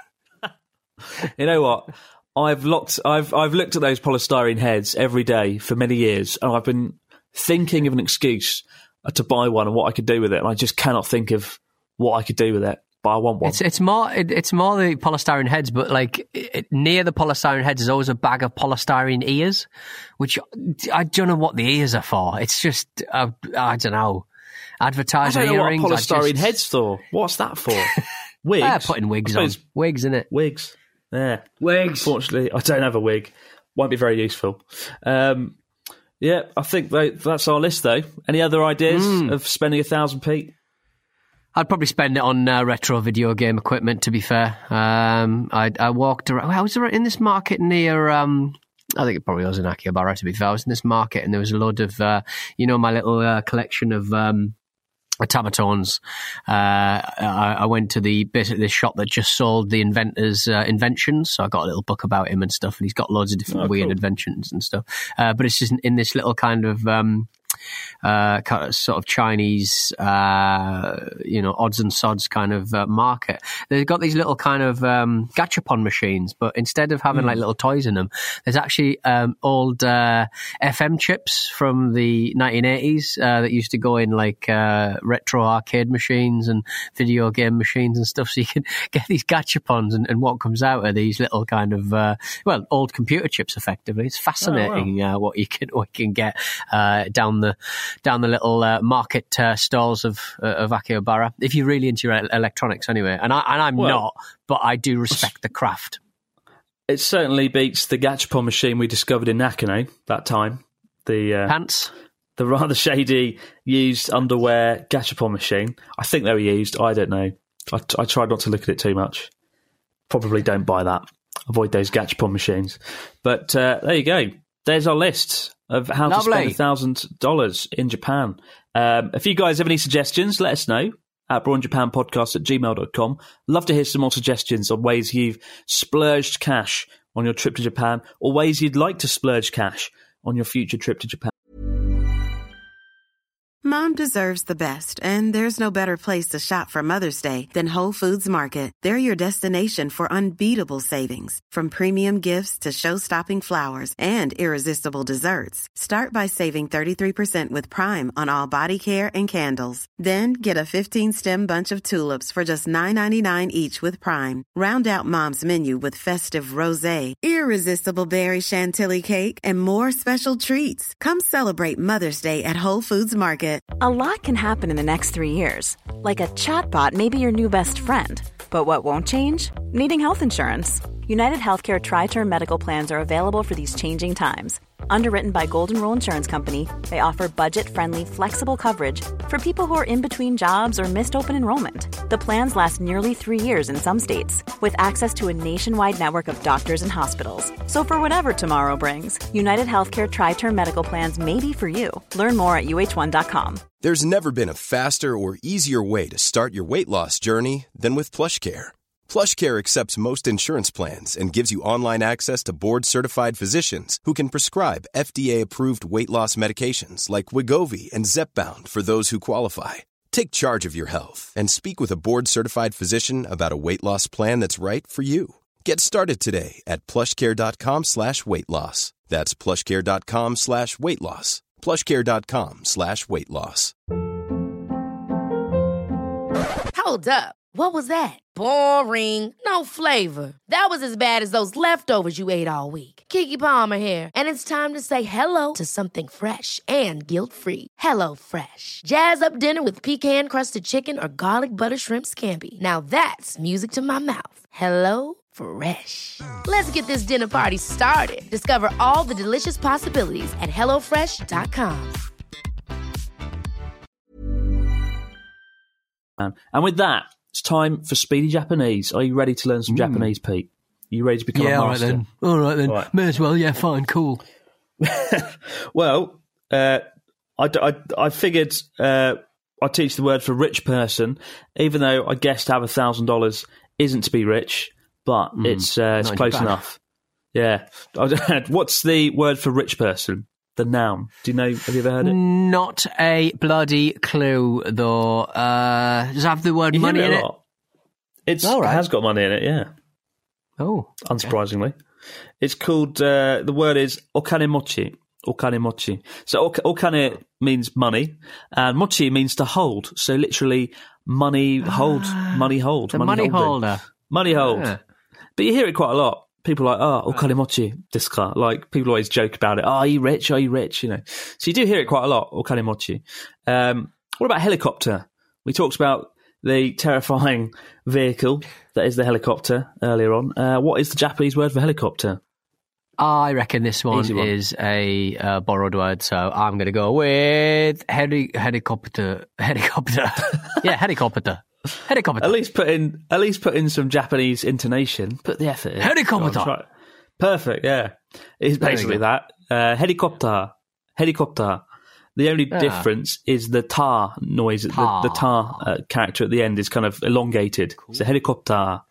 S4: You know what? I've looked. I've I've looked at those polystyrene heads every day for many years, and I've been thinking of an excuse to buy one and what I could do with it, and I just cannot think of what I could do with it. But I want one.
S5: It's it's more it, it's more the polystyrene heads, but like it, near the polystyrene heads is always a bag of polystyrene ears, which I don't know what the ears are for. It's just uh, I don't know. Advertising
S4: I don't know
S5: earrings.
S4: what polystyrene
S5: just...
S4: heads for. What's that for? Wigs.
S5: Yeah, putting wigs on. Wigs, innit?
S4: Wigs. Yeah.
S5: Wigs.
S4: Fortunately, I don't have a wig. Won't be very useful. Um, yeah, I think they, that's our list, though. Any other ideas mm. of spending a thousand, Pete?
S5: I'd probably spend it on uh, retro video game equipment, to be fair. Um, I, I walked around. I was in this market near... Um, I think it probably was in Akihabara, to be fair. I was in this market and there was a load of, uh, you know, my little uh, collection of... Um, automatons. Uh, I, I went to the basically this shop that just sold the inventor's uh, inventions, so I got a little book about him and stuff. And he's got loads of different
S4: oh,
S5: weird
S4: cool.
S5: inventions and stuff. Uh, but it's just in, in this little kind of um, uh, kind of sort of Chinese, uh, you know, odds and sods kind of uh, market. They've got these little kind of um, gachapon machines, but instead of having mm. like little toys in them, there's actually um, old uh, F M chips from the nineteen eighties uh, that used to go in like uh, retro arcade machines and video game machines and stuff. So you can get these gachapons, and, and what comes out are these little kind of uh, well, old computer chips. Effectively, it's fascinating. Oh, wow. uh, what you can what you can get uh, down the down the little uh, market uh, stalls of uh, of Akihabara. If you're really into your electronics, anyway, and I and I'm well, not, but I do respect the craft.
S4: It certainly beats the gachapon machine we discovered in Nakano that time. The uh,
S5: pants.
S4: The rather shady used underwear gachapon machine. I think they were used. I don't know. I, I tried not to look at it too much. Probably don't buy that. Avoid those gachapon machines. But uh, there you go. There's our list of how
S5: Lovely.
S4: to spend one thousand dollars in Japan. Um, if you guys have any suggestions, let us know at brawn japan podcast at gmail dot com. Love to hear some more suggestions on ways you've splurged cash on your trip to Japan, or ways you'd like to splurge cash on your future trip to Japan.
S1: Mom deserves the best, and there's no better place to shop for Mother's Day than Whole Foods Market. They're your destination for unbeatable savings, from premium gifts to show-stopping flowers and irresistible desserts. Start by saving thirty-three percent with Prime on all body care and candles. Then get a fifteen-stem bunch of tulips for just nine ninety-nine each with Prime. Round out Mom's menu with festive rosé, irresistible berry chantilly cake, and more special treats. Come celebrate Mother's Day at Whole Foods Market.
S2: A lot can happen in the next three years. Like a chatbot may be your new best friend. But what won't change? Needing health insurance. United Healthcare Tri-Term Medical Plans are available for these changing times. Underwritten by Golden Rule Insurance Company, they offer budget-friendly, flexible coverage for people who are in between jobs or missed open enrollment. The plans last nearly three years in some states, with access to a nationwide network of doctors and hospitals. So for whatever tomorrow brings, United Healthcare Tri-Term Medical Plans may be for you. Learn more at U H one dot com.
S6: There's never been a faster or easier way to start your weight loss journey than with PlushCare. PlushCare accepts most insurance plans and gives you online access to board-certified physicians who can prescribe F D A-approved weight loss medications like Wegovy and Zepbound for those who qualify. Take charge of your health and speak with a board-certified physician about a weight loss plan that's right for you. Get started today at plushcare.com slash weight loss. That's plushcare.com slash weight loss. plushcare.com slash weight loss.
S7: Hold up. What was that? Boring. No flavor. That was as bad as those leftovers you ate all week. Keke Palmer here, and it's time to say hello to something fresh and guilt-free. Hello Fresh. Jazz up dinner with pecan-crusted chicken or garlic butter shrimp scampi. Now that's music to my mouth. Hello Fresh. Let's get this dinner party started. Discover all the delicious possibilities at hello fresh dot com.
S4: And with that, it's time for Speedy Japanese. Are you ready to learn some mm. Japanese, Pete? Are you ready to become
S5: yeah,
S4: a master?
S5: Yeah, all right then. All right then. Right. May as well. Yeah, fine, cool.
S4: Well, uh, I, I, I figured uh, I'd teach the word for rich person, even though I guess to have a thousand dollars isn't to be rich, but mm. it's uh, it's close enough. Yeah. What's the word for rich person? The noun. Do you know? Have you ever heard it?
S5: Not a bloody clue, though. Uh, does it have the word
S4: You
S5: money
S4: hear
S5: in
S4: it
S5: it?
S4: a lot. It's,
S5: All right.
S4: It has got money in it, yeah.
S5: Oh.
S4: Unsurprisingly. It's called, uh, the word is okanemochi. Okanemochi. So ok- okane means money, and mochi means to hold. So literally, money hold, money hold.
S5: The money
S4: holding.
S5: holder.
S4: Money hold.
S5: Yeah.
S4: But you hear it quite a lot. People are like, oh, okanemochi desu ka? Like, people always joke about it. Oh, are you rich? Are you rich? You know. So you do hear it quite a lot, okanemochi. Um, what about helicopter? We talked about the terrifying vehicle that is the helicopter earlier on. Uh, what is the Japanese word for helicopter?
S5: I reckon this one,
S4: Easy one.
S5: is a uh, borrowed word, so I'm going to go with heli- helicopter. Helicopter. yeah, helicopter. Helicopter.
S4: At least put in, at least put in some Japanese intonation. Put the effort in.
S5: Helicopter.
S4: Go on, try it. Perfect. Yeah, it's
S5: There you
S4: basically
S5: go.
S4: that. Uh, helicopter. Helicopter. The only
S5: Ah.
S4: difference is the tar noise.
S5: Tar.
S4: The, the tar uh, character at the end is kind of elongated. It's a helicopter.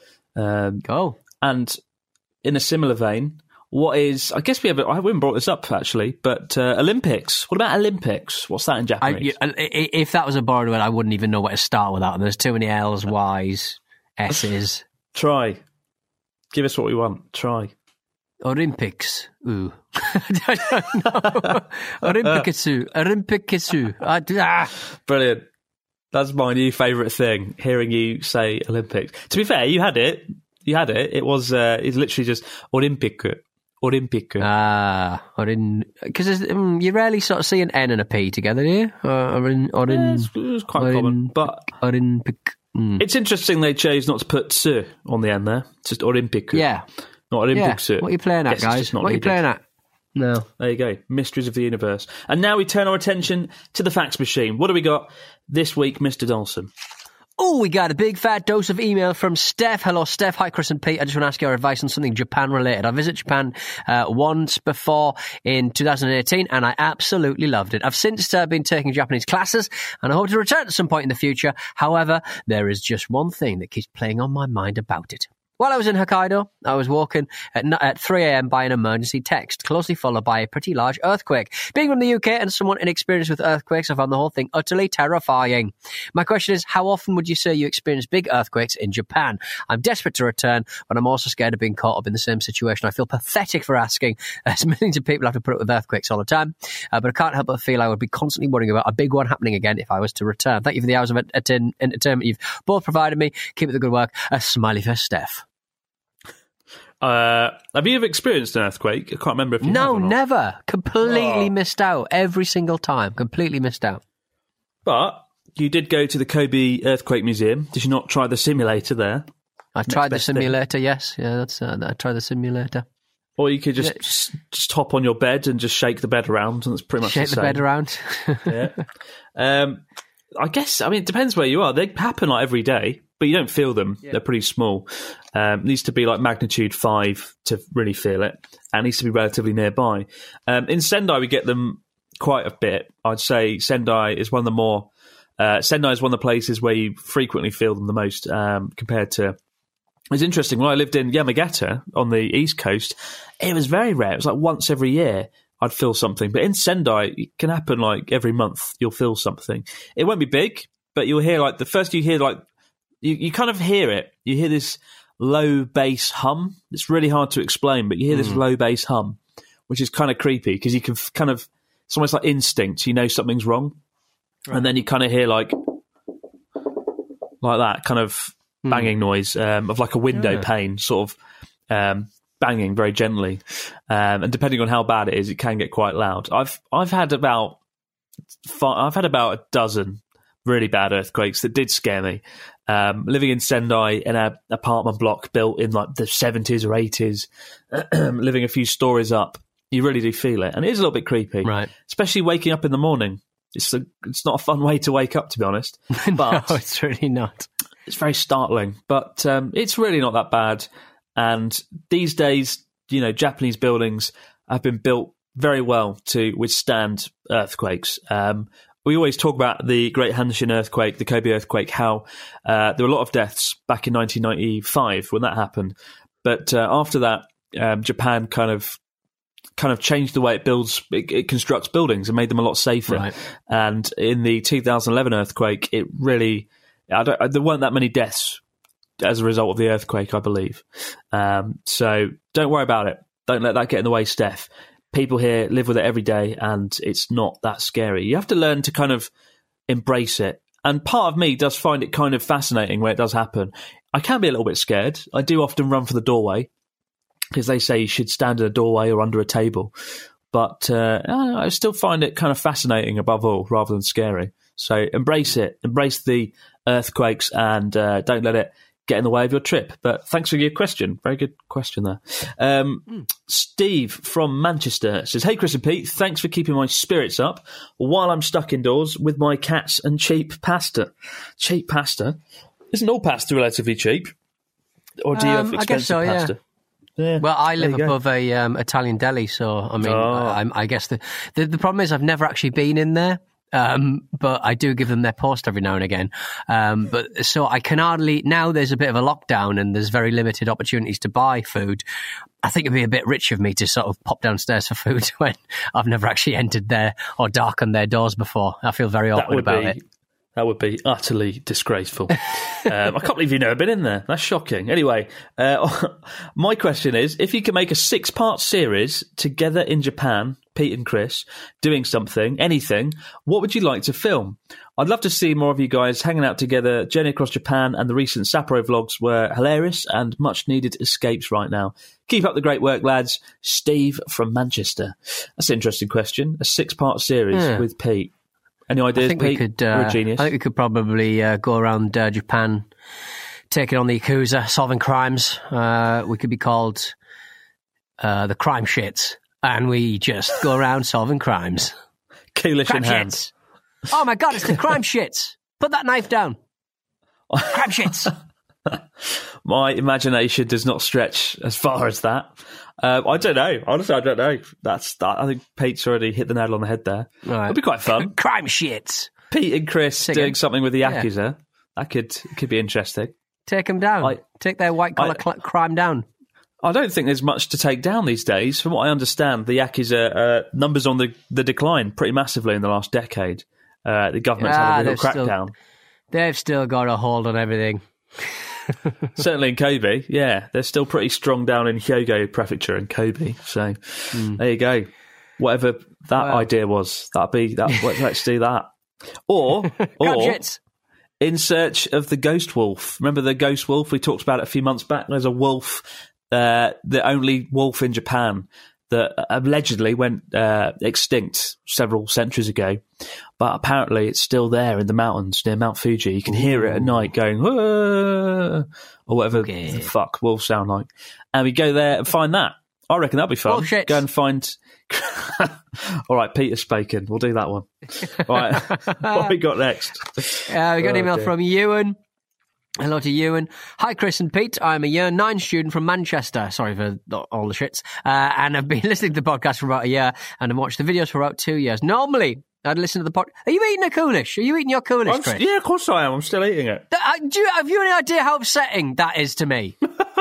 S4: Um,
S5: Go.
S4: and in a similar vein, what is? I guess we haven't. I haven't brought this up actually, but uh, Olympics. What about Olympics? What's that in
S5: I,
S4: Japanese?
S5: I- I- if that was a borrowed word, I wouldn't even know where to start with that. And there's too many L's, Y's, S's.
S4: Try. Give us what we want. Try.
S5: Olympics. Ooh. I don't know. Olympicsu. Olympicsu. I, ah.
S4: Brilliant. That's my new favourite thing, hearing you say Olympics. To be fair, you had it. You had it. It was uh, it's literally just Olympic. Olympic.
S5: Ah, because um, you rarely sort of see an N and a P together, do you? Uh, or in, or in,
S4: Yeah, it's- it was quite
S5: or
S4: common.
S5: in-
S4: But
S5: Olympic. Mm.
S4: it's interesting they chose not to put "su" on the end there. It's just Olympic.
S5: Yeah.
S4: Not Olympic.
S5: Yeah.
S4: su.
S5: What are you playing at,
S4: Guess it's
S5: guys?
S4: just not
S5: What are you
S4: needed.
S5: playing at? No.
S4: There you go. Mysteries of the universe. And now we turn our attention to the fax machine. What do we got this week, Mister Dawson?
S5: Oh, we got a big fat dose of email from Steph. Hello, Steph. Hi, Chris and Pete. I just want to ask your advice on something Japan related. I visited Japan uh, once before in two thousand eighteen and I absolutely loved it. I've since uh, been taking Japanese classes and I hope to return at some point in the future. However, there is just one thing that keeps playing on my mind about it. While I was in Hokkaido, I was woken at, at three a.m. by an emergency text, closely followed by a pretty large earthquake. Being from the U K and someone inexperienced with earthquakes, I found the whole thing utterly terrifying. My question is, how often would you say you experience big earthquakes in Japan? I'm desperate to return, but I'm also scared of being caught up in the same situation. I feel pathetic for asking, as millions of people have to put up with earthquakes all the time, uh, but I can't help but feel I would be constantly worrying about a big one happening again if I was to return. Thank you for the hours of ent- entertainment you've both provided me. Keep up the good work. A smiley face, Steph.
S4: Uh, have you ever experienced an earthquake? I can't remember if you
S5: No,
S4: have or not.
S5: never. Completely
S4: Oh.
S5: missed out. Every single time. Completely missed out.
S4: But you did go to the Kobe Earthquake Museum. Did you not try the simulator there?
S5: I tried the
S4: best thing.
S5: simulator, yes. Yeah, that's. Uh, I tried the simulator.
S4: Or you could just, just just hop on your bed and just shake the bed around, and it's pretty much
S5: Shake
S4: the
S5: the
S4: same.
S5: bed around.
S4: Yeah. Um, I guess, I mean, it depends where you are. They happen like every day, but you don't feel them. They're pretty small. Um, it needs to be like magnitude five to really feel it, and it needs to be relatively nearby. Um, in Sendai, we get them quite a bit. I'd say Sendai is one of the more. Uh, Sendai is one of the places where you frequently feel them the most um, compared to. It's interesting. When I lived in Yamagata on the East Coast, it was very rare. It was like once every year I'd feel something. But in Sendai, it can happen like every month. You'll feel something. It won't be big, but you'll hear like the first you hear like you, you kind of hear it. You hear this low bass hum. It's really hard to explain, but you hear this low bass hum, which is kind of creepy because you can f- kind of it's almost like instinct. You know something's wrong, right. And then you kind of hear like like that kind of banging noise um, of like a window
S5: Yeah.
S4: pane, sort of um, banging very gently. Um, and depending on how bad it is, it can get quite loud. I've I've had about five, I've had about a dozen really bad earthquakes that did scare me. Um, living in Sendai in an apartment block built in like the seventies or eighties, living a few stories up, you really do feel it, and it is a little bit creepy,
S5: Right.
S4: Especially waking up in the morning. It's a, it's not a fun way to wake up, to be honest. But
S5: No, it's really not.
S4: it's very startling, but um, it's really not that bad. And these days, you know, Japanese buildings have been built very well to withstand earthquakes. Um, we always talk about the Great Hanshin earthquake, the Kobe earthquake, how uh, there were a lot of deaths back in nineteen ninety-five when that happened. But uh, after that, um, Japan kind of kind of changed the way it builds, it, it constructs buildings and made them a lot safer.
S5: Right.
S4: And in the two thousand eleven earthquake, it really, I don't, there weren't that many deaths as a result of the earthquake, I believe. Um, so don't worry about it. Don't let that get in the way, Steph. People here live with it every day, and it's not that scary. You have to learn to kind of embrace it. And part of me does find it kind of fascinating when it does happen. I can be a little bit scared. I do often run for the doorway because they say you should stand in a doorway or under a table. But uh, I still find it kind of fascinating above all, rather than scary. So embrace it. Embrace the earthquakes and uh, don't let it get in the way of your trip. But thanks for your question. Very good question there. Um, mm. Steve from Manchester says, hey, Chris and Pete, thanks for keeping my spirits up while I'm stuck indoors with my cats and cheap pasta. Cheap pasta? Isn't all pasta relatively cheap? Or do you
S5: um,
S4: have expensive
S5: I guess so,
S4: pasta?
S5: Yeah.
S4: Yeah,
S5: well, I live
S4: a
S5: above a um, Italian deli, so I mean,
S4: oh.
S5: I, I guess the, the the problem is I've never actually been in there. Um, but I do give them their post every now and again. Um, but so I can hardly, now there's a bit of a lockdown and there's very limited opportunities to buy food. I think it'd be a bit rich of me to sort of pop downstairs for food when I've never actually entered there or darkened their doors before. I feel very awkward about
S4: be,
S5: it.
S4: That would be utterly disgraceful. um, I can't believe you've never been in there. That's shocking. Anyway, uh, my question is, if you could make a six-part series together in Japan, Pete and Chris, doing something, anything, what would you like to film? I'd love to see more of you guys hanging out together. Journey across Japan and the recent Sapporo vlogs were hilarious and much-needed escapes right now. Keep up the great work, lads. Steve from Manchester. That's an interesting question. A six-part series
S5: yeah.
S4: with Pete. Any ideas,
S5: I think
S4: Pete?
S5: We could, uh,
S4: You're a genius.
S5: I think we could probably uh, go around uh, Japan, taking on the Yakuza, solving crimes. Uh, we could be called uh, the Crime Shits, and we just go around solving crimes.
S4: Coolish
S5: Crime
S4: in hand.
S5: Shits. Oh my God, it's the Crime Shits. Put that knife down. Crime Shits.
S4: My imagination does not stretch as far as that. Um, I don't know. Honestly, I don't know. That's that. I think Pete's already hit the nail on the head there.
S5: Right.
S4: It'd be quite fun.
S5: Crime Shits.
S4: Pete and Chris
S5: Singing.
S4: doing something with the
S5: Yeah.
S4: Yakuza. That could could be interesting.
S5: Take them down.
S4: I-
S5: Take their white collar
S4: I-
S5: cl- crime down.
S4: I don't think there's much to take down these days. From what I understand, the Yakuza uh, numbers on the, the decline pretty massively in the last decade. Uh, the government's
S5: Ah,
S4: had a real
S5: they've still-
S4: crackdown.
S5: They've still got a hold on everything.
S4: Certainly in Kobe, yeah. They're still pretty strong down in Hyogo Prefecture in Kobe. So mm. there you go. Whatever that
S5: Well.
S4: idea was, that'd be that. Let's do that. Or, or
S5: Gadgets.
S4: In Search of the Ghost Wolf. Remember the Ghost Wolf? We talked about it a few months back. There's a wolf, uh, the only wolf in Japan that allegedly went uh, extinct several centuries ago. But apparently it's still there in the mountains near Mount Fuji. You can hear it at night going, "Whoa," or whatever
S5: Okay.
S4: the fuck wolves sound like. And we go there and find that. I reckon that'd be fun.
S5: Bullshit.
S4: Go and find... All right, Peter Spaken. We'll do that one. All right, what have we got next?
S5: Uh, we got an
S4: Oh,
S5: email
S4: dear.
S5: from Ewan. Hello to Ewan. Hi, Chris and Pete. I'm a year nine student from Manchester. Sorry for th- all the shits. Uh, and I've been listening to the podcast for about a year and I've watched the videos for about two years. Normally, I'd listen to the podcast. Are you eating a coolish? Are you eating your coolish,
S4: I'm,
S5: Chris?
S4: yeah, of course I am. I'm still eating it.
S5: Th- uh, do you, have you any idea how upsetting that is to me?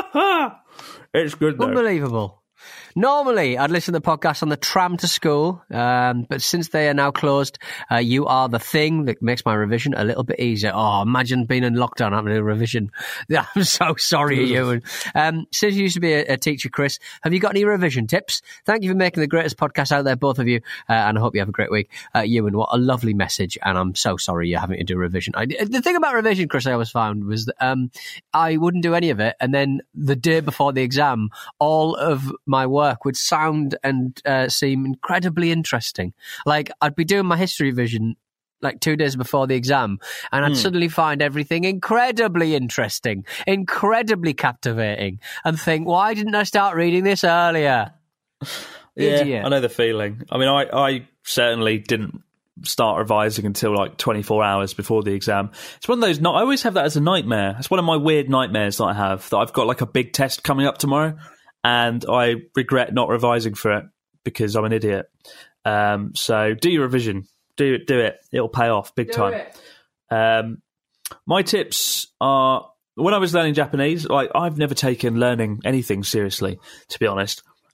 S4: It's good, though.
S5: Unbelievable. Normally, I'd listen to the podcast on the tram to school, um, but since they are now closed, uh, you are the thing that makes my revision a little bit easier. Oh, imagine being in lockdown having a revision. I'm so sorry, Ewan. Um, since you used to be a, a teacher, Chris, have you got any revision tips? Thank you for making the greatest podcast out there, both of you, uh, and I hope you have a great week. Uh, Ewan, what a lovely message, and I'm so sorry you're having to do revision. I, the thing about revision, Chris, I always found was that um, I wouldn't do any of it, and then the day before the exam, all of my work would sound and uh, seem incredibly interesting. Like, I'd be doing my history revision like two days before the exam, and I'd
S4: Hmm.
S5: suddenly find everything incredibly interesting, incredibly captivating, and think, why didn't I start reading this earlier?
S4: Yeah,
S5: Idiot.
S4: I know the feeling. I mean, I, I certainly didn't start revising until like twenty-four hours before the exam. It's one of those, not, I always have that as a nightmare. It's one of my weird nightmares that I have, that I've got like a big test coming up tomorrow, and I regret not revising for it because I'm an idiot. Um, so do your revision. Do it. Do it. It'll pay off big
S5: Do
S4: time.
S5: it.
S4: Um, my tips are, when I was learning Japanese, like I've never taken learning anything seriously, to be honest.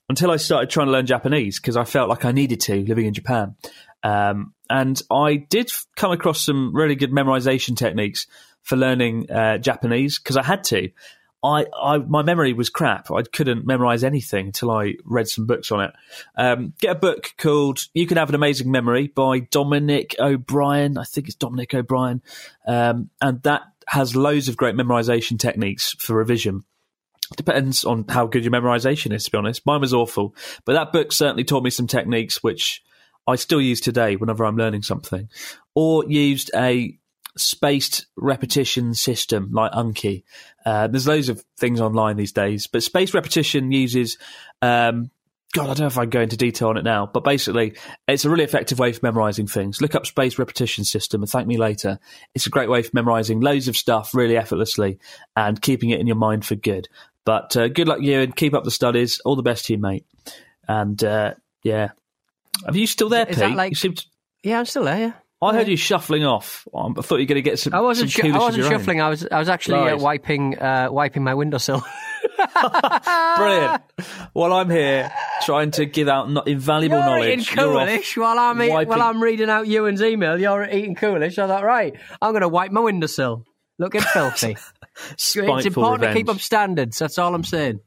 S4: until I started trying to learn Japanese because I felt like I needed to living in Japan. Um, and I did come across some really good memorization techniques for learning uh, Japanese because I had to. I, I my memory was crap. I couldn't memorize anything until I read some books on it. Um, get a book called You Can Have an Amazing Memory by Dominic O'Brien. I think it's Dominic O'Brien. Um, and that has loads of great memorization techniques for revision. Depends on how good your memorization is, to be honest. Mine was awful. But that book certainly taught me some techniques which I still use today whenever I'm learning something. Or used a spaced repetition system like Anki. Uh, there's loads of things online these days. But spaced repetition uses... Um, God, I don't know if I can go into detail on it now. But basically, it's a really effective way for memorizing things. Look up spaced repetition system and thank me later. It's a great way for memorizing loads of stuff really effortlessly and keeping it in your mind for good. But uh, good luck, you, and keep up the studies. All the best to you, mate. And, uh, yeah. Are you still there,
S5: Is
S4: Pete?
S5: that like,
S4: you seem to...
S5: Yeah, I'm still there, yeah.
S4: I heard
S5: yeah.
S4: you shuffling off. I thought you were going to get some
S5: I wasn't,
S4: some
S5: sh- I wasn't shuffling.
S4: Own.
S5: I was I was actually uh,
S4: Lies.
S5: wiping uh, wiping my windowsill.
S4: Brilliant. While I'm here trying to give out no- invaluable
S5: you're
S4: knowledge,
S5: eating Coolish while I'm, eat,
S4: wiping...
S5: while I'm reading out Ewan's email. You're eating Coolish. I thought, right, I'm going to wipe my windowsill. Looking filthy.
S4: Spiteful
S5: It's important
S4: revenge.
S5: to keep up standards. That's all I'm saying.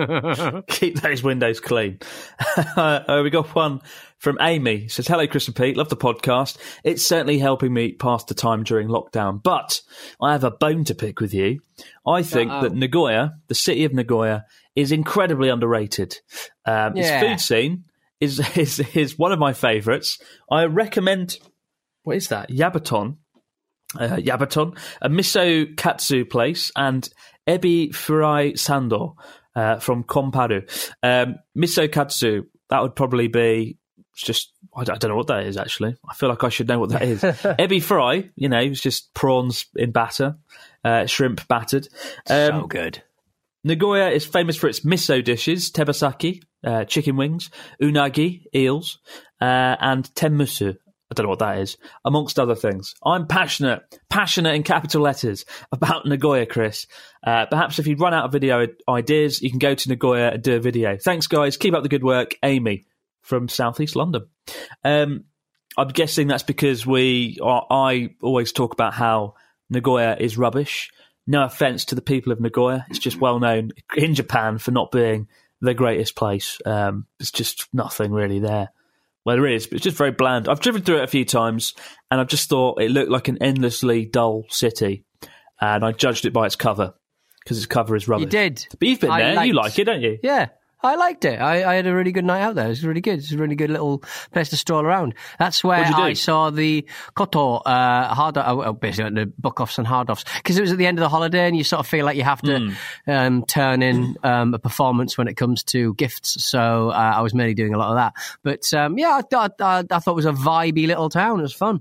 S4: Keep those windows clean. uh, we got one from Amy. It says, hello, Chris and Pete. Love the podcast. It's certainly helping me pass the time during lockdown. But I have a bone to pick with you. I think
S5: Uh-oh.
S4: that Nagoya, the city of Nagoya, is incredibly underrated. Um,
S5: Yeah.
S4: Its food scene is, is, is one of my favourites. I recommend... What is that? Yabaton. Uh, Yabaton, a miso katsu place, and Ebi Furai Sando uh, from Komparu. Um, miso katsu, that would probably be just, I don't know what that is actually. I feel like I should know what that is. Ebi Fry, you know, it's just prawns in batter, uh, shrimp battered. Um,
S5: so good.
S4: Nagoya is famous for its miso dishes, tebasaki, uh, chicken wings, unagi, eels, uh, and tenmusu. I don't know what that is, amongst other things. I'm passionate, passionate in capital letters about Nagoya, Chris. Uh, perhaps if you run out of video ideas, you can go to Nagoya and do a video. Thanks, guys. Keep up the good work. Amy from Southeast London. Um, I'm guessing that's because we, or I always talk about how Nagoya is rubbish. No offence to the people of Nagoya. It's just well known in Japan for not being the greatest place. Um, there's just nothing really there. Well, there is, but it's just very bland. I've driven through it a few times, and I've just thought it looked like an endlessly dull city, and I judged it by its cover, because its cover is rubbish.
S5: You did.
S4: But you've been
S5: I
S4: there.
S5: liked-
S4: You like it, don't you?
S5: Yeah. I liked it. I, I had a really good night out there. It was really good. It's a really good little place to stroll around. That's where
S4: What'd you do?
S5: I saw the Koto uh, hard, uh, basically the book offs and hard offs, because it was at the end of the holiday, and you sort of feel like you have to
S4: Mm.
S5: um, turn in um, a performance when it comes to gifts. So uh, I was mainly doing a lot of that. But um, yeah, I thought I, I thought it was a vibey little town. It was fun.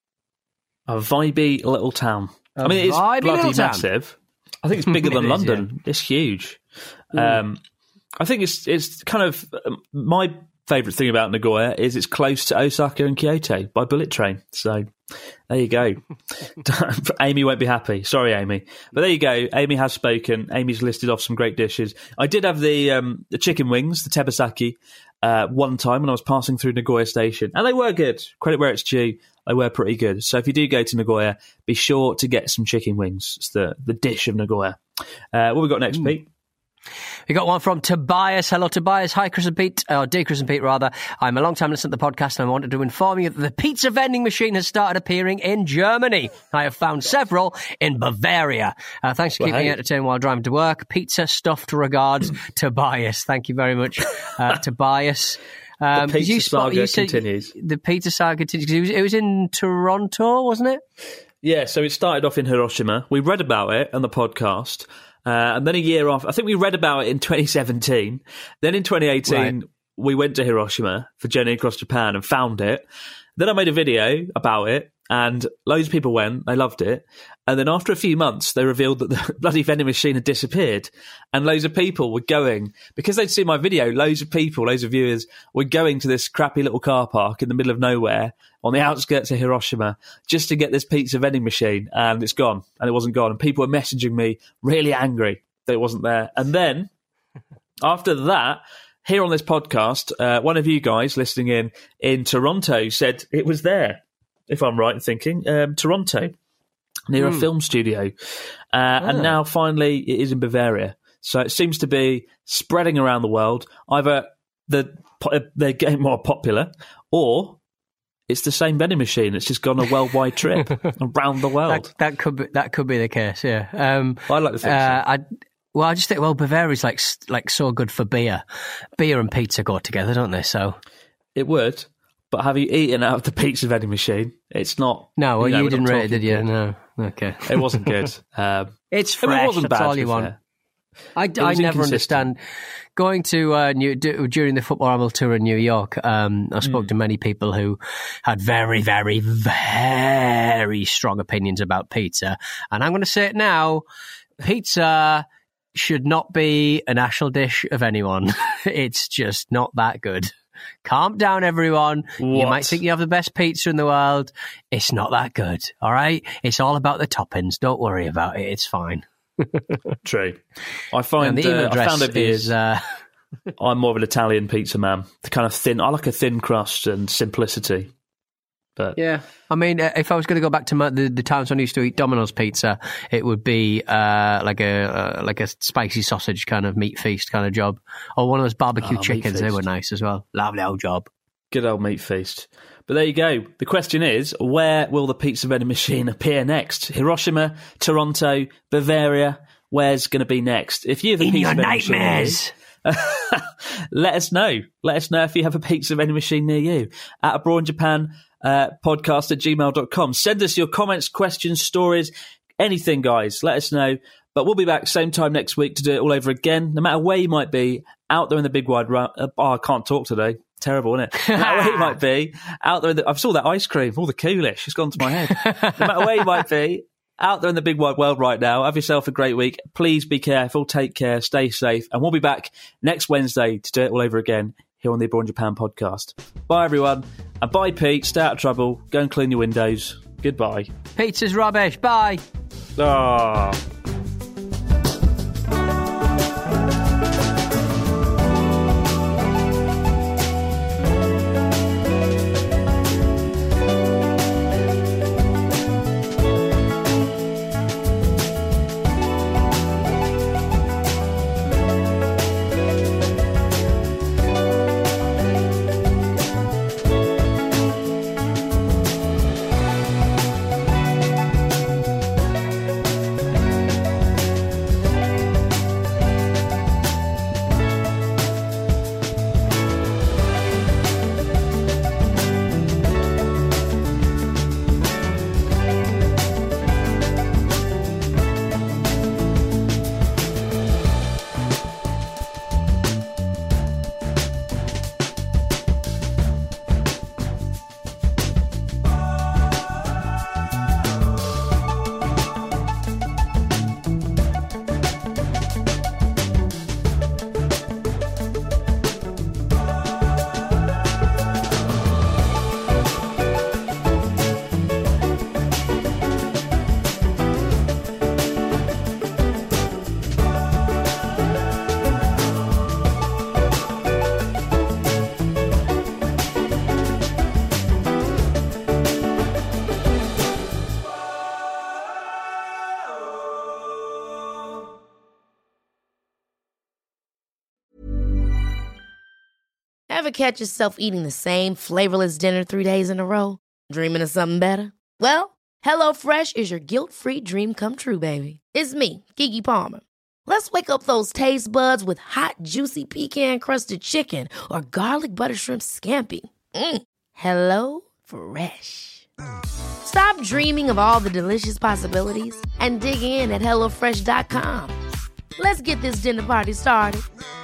S4: A vibey little town.
S5: A
S4: I mean, it's
S5: vibey
S4: bloody
S5: little town.
S4: massive. I think it's bigger than
S5: It is,
S4: London. It's huge. Um, I think it's it's kind of um, my favourite thing about Nagoya is it's close to Osaka and Kyoto by bullet train. So there you go. Amy won't be happy. Sorry, Amy. But there you go. Amy has spoken. Amy's listed off some great dishes. I did have the um, the chicken wings, the tebasaki, uh, one time when I was passing through Nagoya Station, and they were good. Credit where it's due. They were pretty good. So if you do go to Nagoya, be sure to get some chicken wings. It's the, the dish of Nagoya. Uh, what have we got next, Pete?
S5: We got one from Tobias. Hello, Tobias. Hi, Chris and Pete. Or dear Chris and Pete, rather. I'm a long-time listener to the podcast, and I wanted to inform you that the pizza vending machine has started appearing in Germany. I have found several in Bavaria. Uh, thanks for
S4: Well,
S5: keeping me
S4: hey.
S5: entertained while driving to work. Pizza stuffed regards, Tobias. Thank you very much, uh, Tobias. Um,
S4: The pizza
S5: you spot-
S4: saga
S5: you said-
S4: continues.
S5: The pizza saga continues. It was, it was in Toronto, wasn't it?
S4: Yeah, so it started off in Hiroshima. We read about it on the podcast. Uh, and then a year off, I think we read about it in twenty seventeen. Then in twenty eighteen,
S5: Right.
S4: we went to Hiroshima for Journey Across Japan and found it. Then I made a video about it, and loads of people went. They loved it. And then after a few months, they revealed that the bloody vending machine had disappeared. And loads of people were going, because they'd seen my video, loads of people, loads of viewers were going to this crappy little car park in the middle of nowhere on the outskirts of Hiroshima just to get this pizza vending machine. And it's gone. And it wasn't gone. And people were messaging me really angry that it wasn't there. And then after that, here on this podcast, uh, one of you guys listening in in Toronto said it was there, if I'm right in thinking, um, Toronto, near mm. a film studio. Uh, oh. And now finally it is in Bavaria. So it seems to be spreading around the world. Either the, they're getting more popular or it's the same vending machine. It's just gone a worldwide trip around the world.
S5: That, that could be that could be the case, yeah. Um,
S4: I like to think
S5: uh,
S4: so.
S5: I, well, I just think, well, Bavaria's like like so good for beer. Beer and pizza go together, don't they? So
S4: it would. But have you eaten out of the pizza vending machine? It's not.
S5: No, well, you, know, you didn't rate it, did you?
S4: Good.
S5: No. Okay.
S4: It wasn't good. Um,
S5: it's fresh. It wasn't that's bad, all you want. Fair. I, I never understand going to uh, New, do, during the Football Ramble tour in New York. Um, I spoke mm. to many people who had very, very, very strong opinions about pizza, and I'm going to say it now: pizza should not be a national dish of anyone. It's just not that good. Calm down, everyone. What? You might think you have the best pizza in the world. It's not that good. All right, it's all about the toppings. Don't worry about it. It's fine.
S4: True. I find
S5: the email
S4: uh, I found it
S5: is. Uh...
S4: I'm more of an Italian pizza man. The kind of thin. I like a thin crust and simplicity. But
S5: yeah, I mean, if I was going to go back to my, the, the times when I used to eat Domino's pizza, it would be uh, like a uh, like a spicy sausage kind of meat feast kind of job, or one of those barbecue
S4: oh,
S5: chickens. They were nice as well. Lovely old job.
S4: Good old meat feast. But there you go. The question is, where will the pizza vending machine appear next? Hiroshima, Toronto, Bavaria. Where's going to be next? If you have a
S5: in
S4: pizza
S5: your
S4: vending
S5: nightmares.
S4: machine, let us know. Let us know if you have a pizza vending machine near you. At Abroad Japan uh, podcast at gmail dot com. Send us your comments, questions, stories, anything, guys. Let us know. But we'll be back same time next week to do it all over again. No matter where you might be, out there in the big wide world. Uh, oh, I can't talk today. Terrible, isn't it? No matter where you might be, out there in the, I saw that ice cream, all the coolish, it's gone to my head. No matter where you might be, out there in the big wide world right now, have yourself a great week. Please be careful, take care, stay safe, and we'll be back next Wednesday to do it all over again here on the Abroad Japan podcast. Bye, everyone. And bye, Pete. Stay out of trouble. Go and clean your windows. Goodbye.
S5: Pizza's rubbish. Bye.
S4: Ah. Oh.
S7: Ever catch yourself eating the same flavorless dinner three days in a row? Dreaming of something better? Well, HelloFresh is your guilt-free dream come true, baby. It's me, Keke Palmer. Let's wake up those taste buds with hot, juicy pecan-crusted chicken or garlic butter shrimp scampi. Mm. Hello Fresh. Stop dreaming of all the delicious possibilities and dig in at hello fresh dot com. Let's get this dinner party started.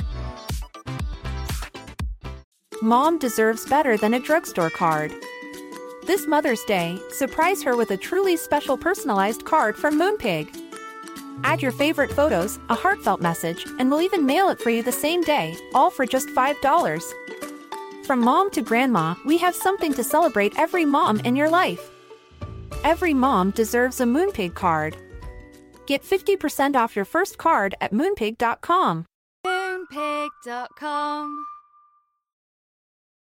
S8: Mom deserves better than a drugstore card. This Mother's Day, surprise her with a truly special personalized card from Moonpig. Add your favorite photos, a heartfelt message, and we'll even mail it for you the same day, all for just five dollars. From mom to grandma, we have something to celebrate every mom in your life. Every mom deserves a Moonpig card. Get fifty percent off your first card at moonpig dot com.
S9: Moonpig dot com